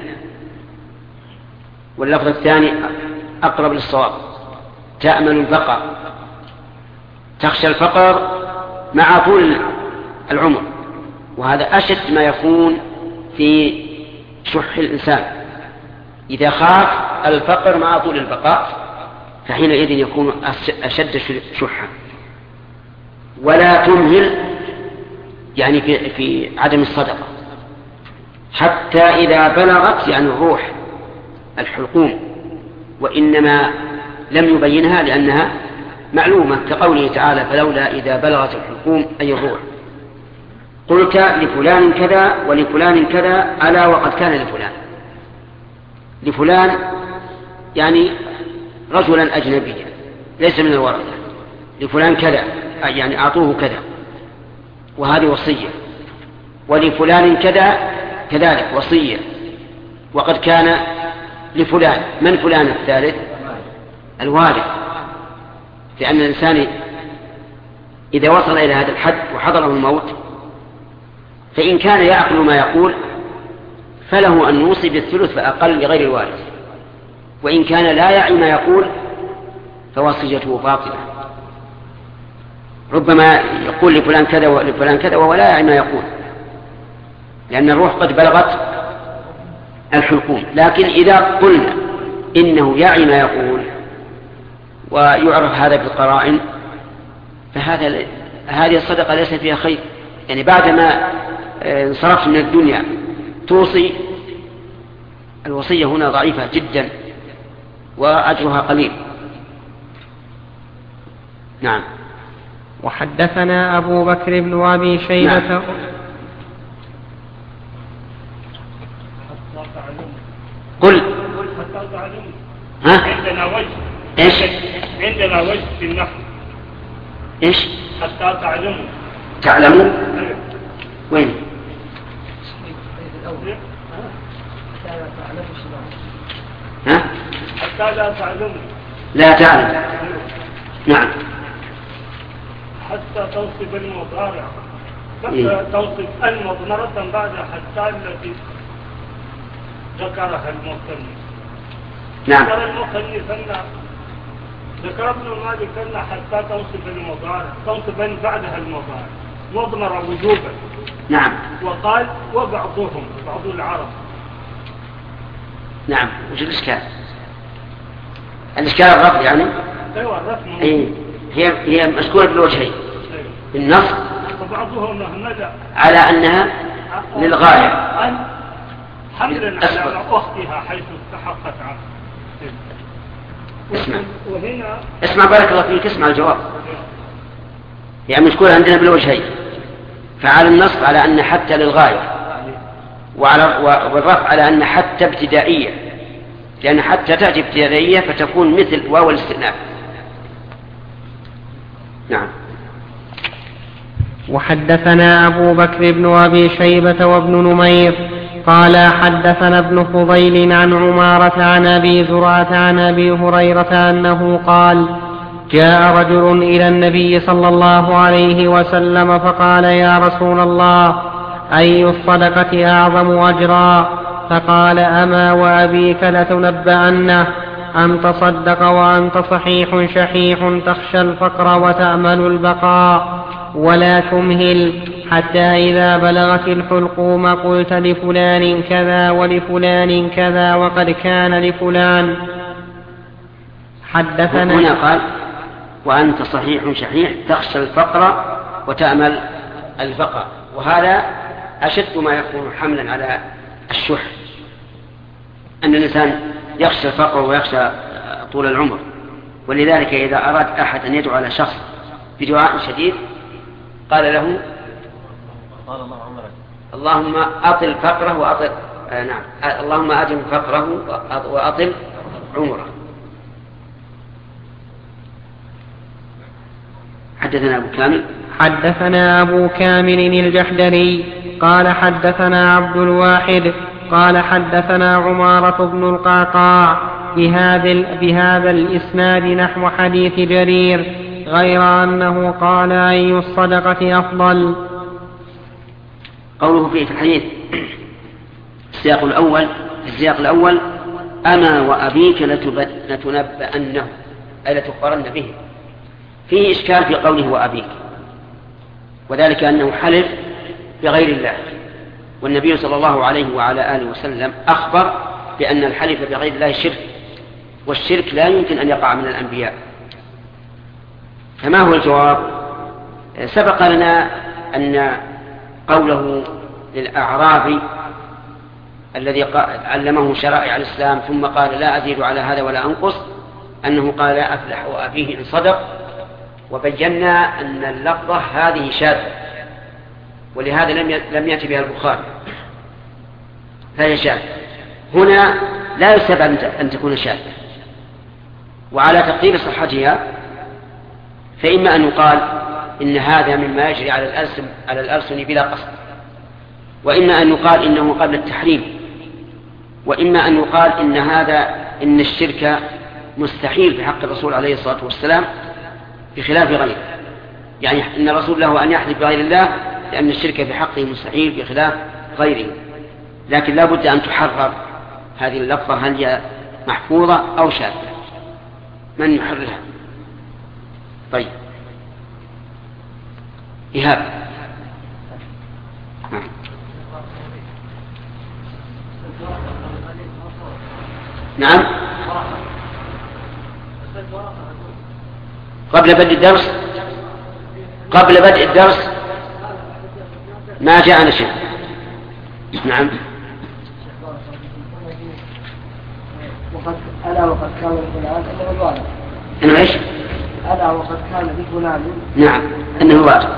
واللفظ الثاني أقرب للصواب، تأمل البقاء. تخشى الفقر مع طول العمر، وهذا أشد ما يكون في شح الإنسان، إذا خاف الفقر مع طول البقاء فحينئذ يكون أشد شحا. ولا تمهل يعني في, في عدم الصدقة حتى إذا بلغت يعني الروح الحلقوم، وإنما لم يبينها لأنها معلومة كقوله تعالى فلولا إذا بلغت الحلقوم أي الروح قلت لفلان كذا ولفلان كذا ألا وقد كان لفلان. لفلان يعني رجلا أجنبيا ليس من الورثة، لفلان كذا يعني أعطوه كذا، وهذه وصية. ولفلان كذا كذلك وصية، وقد كان لفلان. من فلان الثالث؟ الوارث، لأن الإنسان إذا وصل إلى هذا الحد وحضره الموت فإن كان يعقل ما يقول فله أن يوصي بالثلث فأقل لغير الوارث، وإن كان لا يعي ما يقول فوصيته باطلة. ربما يقول لفلان كذا ولفلان كذا وهو لا يعي ما يقول، لأن الروح قد بلغت الحلقوم. لكن إذا قلنا إنه يعي ما يقول ويعرف هذا بالقرائن فهذا هذه الصدقة ليس فيها خير، يعني بعدما انصرفت من الدنيا توصي، الوصية هنا ضعيفة جدا وأجرها قليل. نعم. وحدثنا أبو بكر بن أبي شيبة. نعم. قل ها؟ عندنا وجه ايش؟ عندنا وجه في النحو ايش؟ حتى تعلموا. تعلموا؟ وين؟ ها؟ حتى لا تعلموا. لا تعلم. نعم. حتى تنصب المضارع، إيه؟ حتى تنصب المضمرة بعد حتى التي ذكرها المصنف. نعم. ذكر المصنف أن ذكر ابن مالك أن حتى تنصب المضارع تنصب بعدها المضارع مضمر وجوبا. نعم. وقال وبعضهم بعض العرب. نعم. وش الإشكال؟ الإشكال الرفض يعني؟ أيوة الرفض. إيه؟ هي هي مشكورة بالوجهين. بالنص وبعضهم مهملة على أنها للغاية حملا على أختها حيث استحقت عنه. اسمع وهنا اسمع بارك الله فيك، اسمع الجواب. يعني مشكورة عندنا بالوجهين، فعلى النص على أن حتى للغاية، وعلى والرفع على أن حتى ابتدائية، لأن حتى تأتي ابتدائية فتكون مثل واو الاستئناف. نعم. وحدثنا أبو بكر بن أبي شيبة وابن نمير قال حدثنا ابن فضيل عن عمارة عن أبي زرعة عن أبي هريرة أنه قال جاء رجل إلى النبي صلى الله عليه وسلم فقال يا رسول الله أي الصدقة أعظم أجرا؟ فقال أما وأبيك لتنبأنه أم تصدق وأنت صحيح شحيح تخشى الفقر وتأمل البقاء ولا تمهل حتى إذا بلغت الحلقوم قلت لفلان كذا ولفلان كذا وقد كان لفلان. حدثنا هنا قال وأنت صحيح شحيح تخشى الفقر وتأمل البقاء، وهذا أشد ما يكون حملا على الشح، أن الإنسان يخشى الفقر ويخشى طول العمر. ولذلك إذا أراد أحد أن يدعو على شخص بدعاء شديد قال له اللهم أطل فقره وأطل آه نعم اللهم أدم فقره وأطل عمره. حدثنا أبو كامل حدثنا أبو كامل الجحدري قال حدثنا عبد الواحد قال حدثنا عمارة بن القعقاع بهذا, بهذا الإسناد نحو حديث جرير غير أنه قال أي الصدقة أفضل. قوله في الحديث السياق الأول السياق الأول أما وأبيك لتنبأنه أي لتخبرن به. فيه إشكال في قوله وأبيك، وذلك أنه حلف بغير الله، والنبي صلى الله عليه وعلى آله وسلم أخبر بأن الحلف بغير الله شرك، والشرك لا يمكن أن يقع من الأنبياء. فما هو الجواب؟ سبق لنا أن قوله للأعرابي الذي علمه شرائع الإسلام ثم قال لا أزيد على هذا ولا أنقص أنه قال لا أفلح وأبيه إن صدق، وبينا أن اللفظة هذه شاذة، ولهذا لم لم يأتي بها البخاري فهي شاذة. هنا لا يستبعد أن تكون شاذة، وعلى تقدير صحتها فإما أن يقال إن هذا مما يجري على الألسن على الألسن بلا قصد، وإما أن يقال إنه قبل التحريم، وإما أن يقال إن هذا إن الشرك مستحيل في حق الرسول عليه الصلاة والسلام بخلاف غيره، يعني إن الرسول له أن يحلف بغير الله لأن الشرك في حقه مستحيل بخلاف غيره. لكن لا بد أن تحرر هذه اللفظة، هل هي محفوظة أو شاذة؟ من يحررها؟ طيب إيهاب. نعم قبل بدء الدرس قبل بدء الدرس ما جاءنا شيء. نعم. وقد ألا وقد كان لفلان أنه الوالد. أنه إيش؟ ألا وقد كان لفلان. نعم أنه الوالد.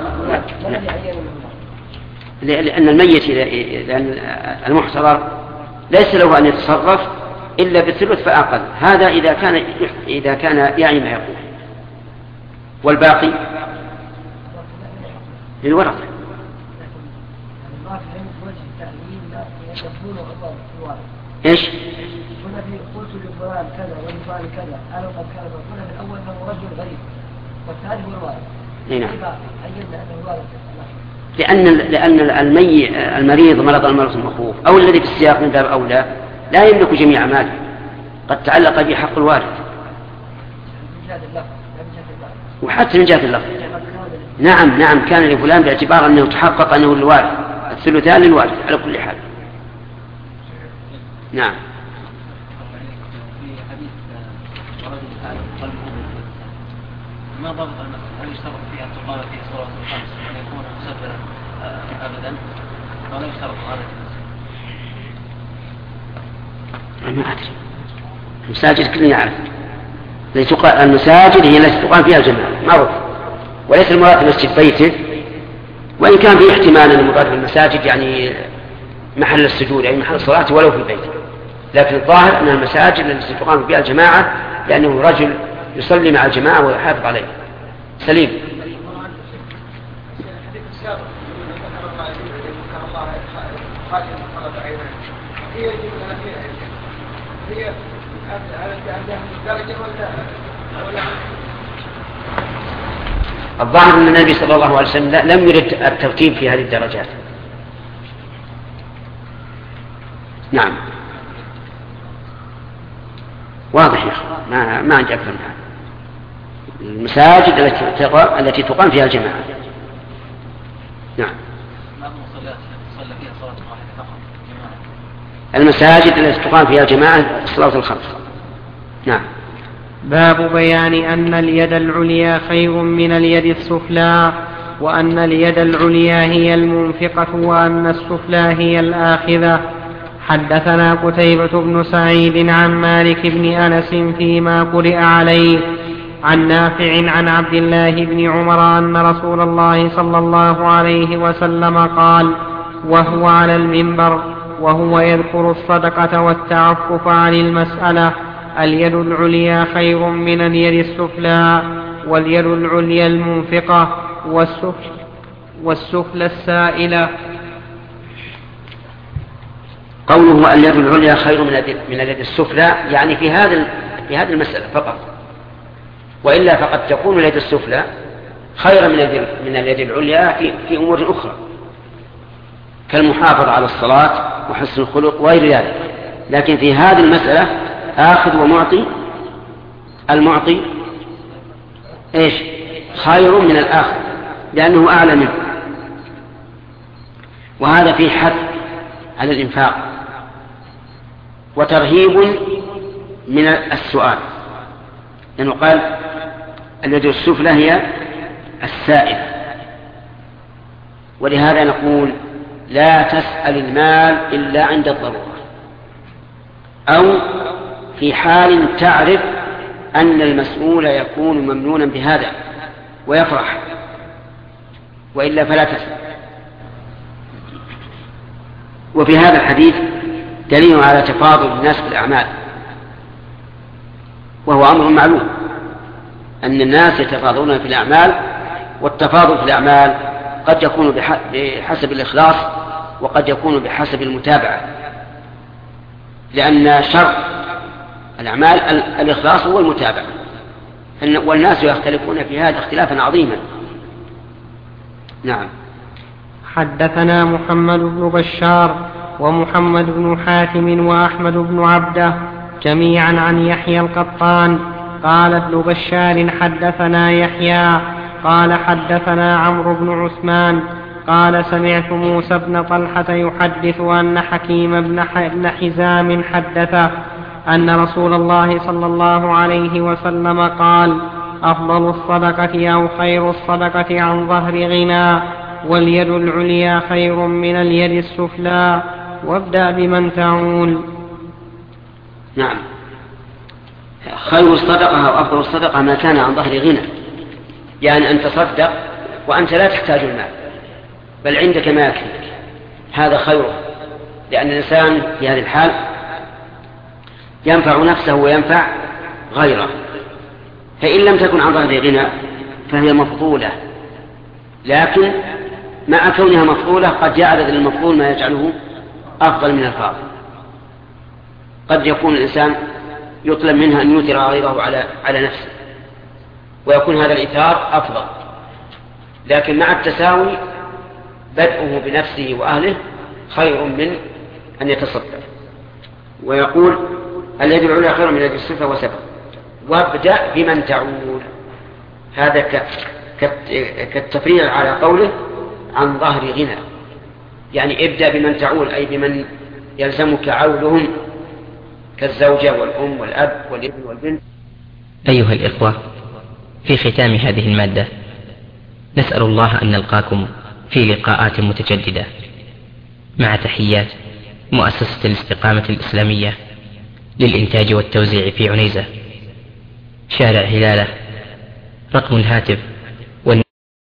لأن الميت لأن المحتضر ليس له أن يتصرف إلا بالثلث فأقل، هذا إذا كان إذا كان يعني ما يقول، والباقي للورثة. إيش؟ قلنا في قلت لفلان كذا ولفلان كذا أنا قد كذا، قلنا في الأول أنه رجل غريب والثاني هو الوارث. نعم. أيضا أنه الوارث. لأن لأن المي المريض مرض المرض المخوف أو الذي في السياق من باب أولى لا يملك جميع ماله، قد تعلق به حق الوارث. وحتى من جهة اللفظ. نعم نعم كان لفلان باعتبار أنه تحقق أنه الوارث، الثلثان للوارث على كل حال. نعم. ما ضبط المسألة؟ هل يشترط فيها أن تقال فيه صورة الخمس وأن يكون مسجلا أبدا ولا يشترط هذا؟ ما أدري. المساجد كلنا يعرف. المساجد هي التي تقام فيها الجماعة معروف، وليس المراد مسجد بيته، وإن كان في احتمال أن المراد بالمساجد يعني محل السجود أي محل الصلاة ولو في البيت، لكن الظاهر أن المساجد التي تقام فيها الجماعة لأنه رجل يصلي مع الجماعة ويحافظ عليه. سليم. الظاهر أن النبي صلى الله عليه وسلم لم يرد الترتيب في هذه الدرجات. نعم واضح يا أخي، ما ما عندي أكثر من هذا. المساجد التي التي تقام فيها الجماعة. نعم. المساجد التي تقام فيها الجماعة الصلاة الخمس. نعم. باب بيان أن اليد العليا خير من اليد السفلى، وأن اليد العليا هي المنفقة وأن السفلى هي الآخذة. حدثنا قتيبة بن سعيد عن مالك بن أنس فيما قرئ عليه عن نافع عن عبد الله بن عمر أن رسول الله صلى الله عليه وسلم قال وهو على المنبر وهو يذكر الصدقة والتعفف عن المسألة: اليد العليا خير من اليد السفلى، واليد العليا المنفقة والسفلى, والسفلى السائلة. قوله اليد العليا خير من اليد السفلى يعني في هذا في هذه المسألة فقط، وإلا فقد تكون اليد السفلى خيرا من اليد من اليد العليا في في أمور أخرى كالمحافظة على الصلاة وحسن الخلق وغير ذلك، لكن في هذه المسألة آخذ ومعطي، المعطي إيش خير من الآخر لأنه أعلى منه، وهذا فيه حث على الإنفاق وترهيب من السؤال، لأنه قال اليد السفلى هي السائلة. ولهذا نقول لا تسأل المال إلا عند الضرورة أو في حال تعرف أن المسؤول يكون ممنونا بهذا ويفرح، وإلا فلا تسأل. وفي هذا الحديث دليل على تفاضل الناس في الأعمال، وهو أمر معلوم أن الناس يتفاضلون في الأعمال، والتفاضل في الأعمال قد يكون بحسب الإخلاص وقد يكون بحسب المتابعة، لأن شرط الأعمال الإخلاص هو المتابعة، والناس يختلفون في هذا اختلافا عظيما. نعم. حدثنا محمد بن بشار ومحمد بن حاتم وأحمد بن عبده جميعا عن يحيى القطان قال ابن بشار حدثنا يحيى قال حدثنا عمرو بن عثمان قال سمعت موسى بن طلحة يحدث أن حكيم بن حزام حدث أن رسول الله صلى الله عليه وسلم قال أفضل الصدقة أو خير الصدقة عن ظهر غنى، واليد العليا خير من اليد السفلى، وابدأ بمن تعول. نعم. خير الصدقة أو أفضل الصدقة ما كان عن ظهر غنى، يعني أن تصدق وأنت لا تحتاج المال بل عندك ما يكفيك، هذا خيره، لأن الإنسان في هذه الحال ينفع نفسه وينفع غيره. فإن لم تكن عن ظهر غنى فهي مفضولة، لكن مع كونها مفضولة قد يعرض للمفضول ما يجعله أفضل من الفاضل. قد يكون الإنسان يطلب منها أن يؤثر غيره على على نفسه، ويكون هذا الإيثار أفضل، لكن مع التساوي بدءه بنفسه وأهله خير من أن يتصدق. ويقول الذي العلا خير من الذي الصفة وسبب. وابدأ بمن تعول، هذا كالتفريع على قوله عن ظهر غنى، يعني ابدأ بمن تعول أي بمن يلزمك عولهم كالزوجة والأم والأب والابن والبنت. أيها الإخوة، في ختام هذه المادة نسأل الله أن نلقاكم في لقاءات متجددة، مع تحيات مؤسسة الاستقامة الإسلامية للإنتاج والتوزيع في عنيزة، شارع هلالة، رقم الهاتف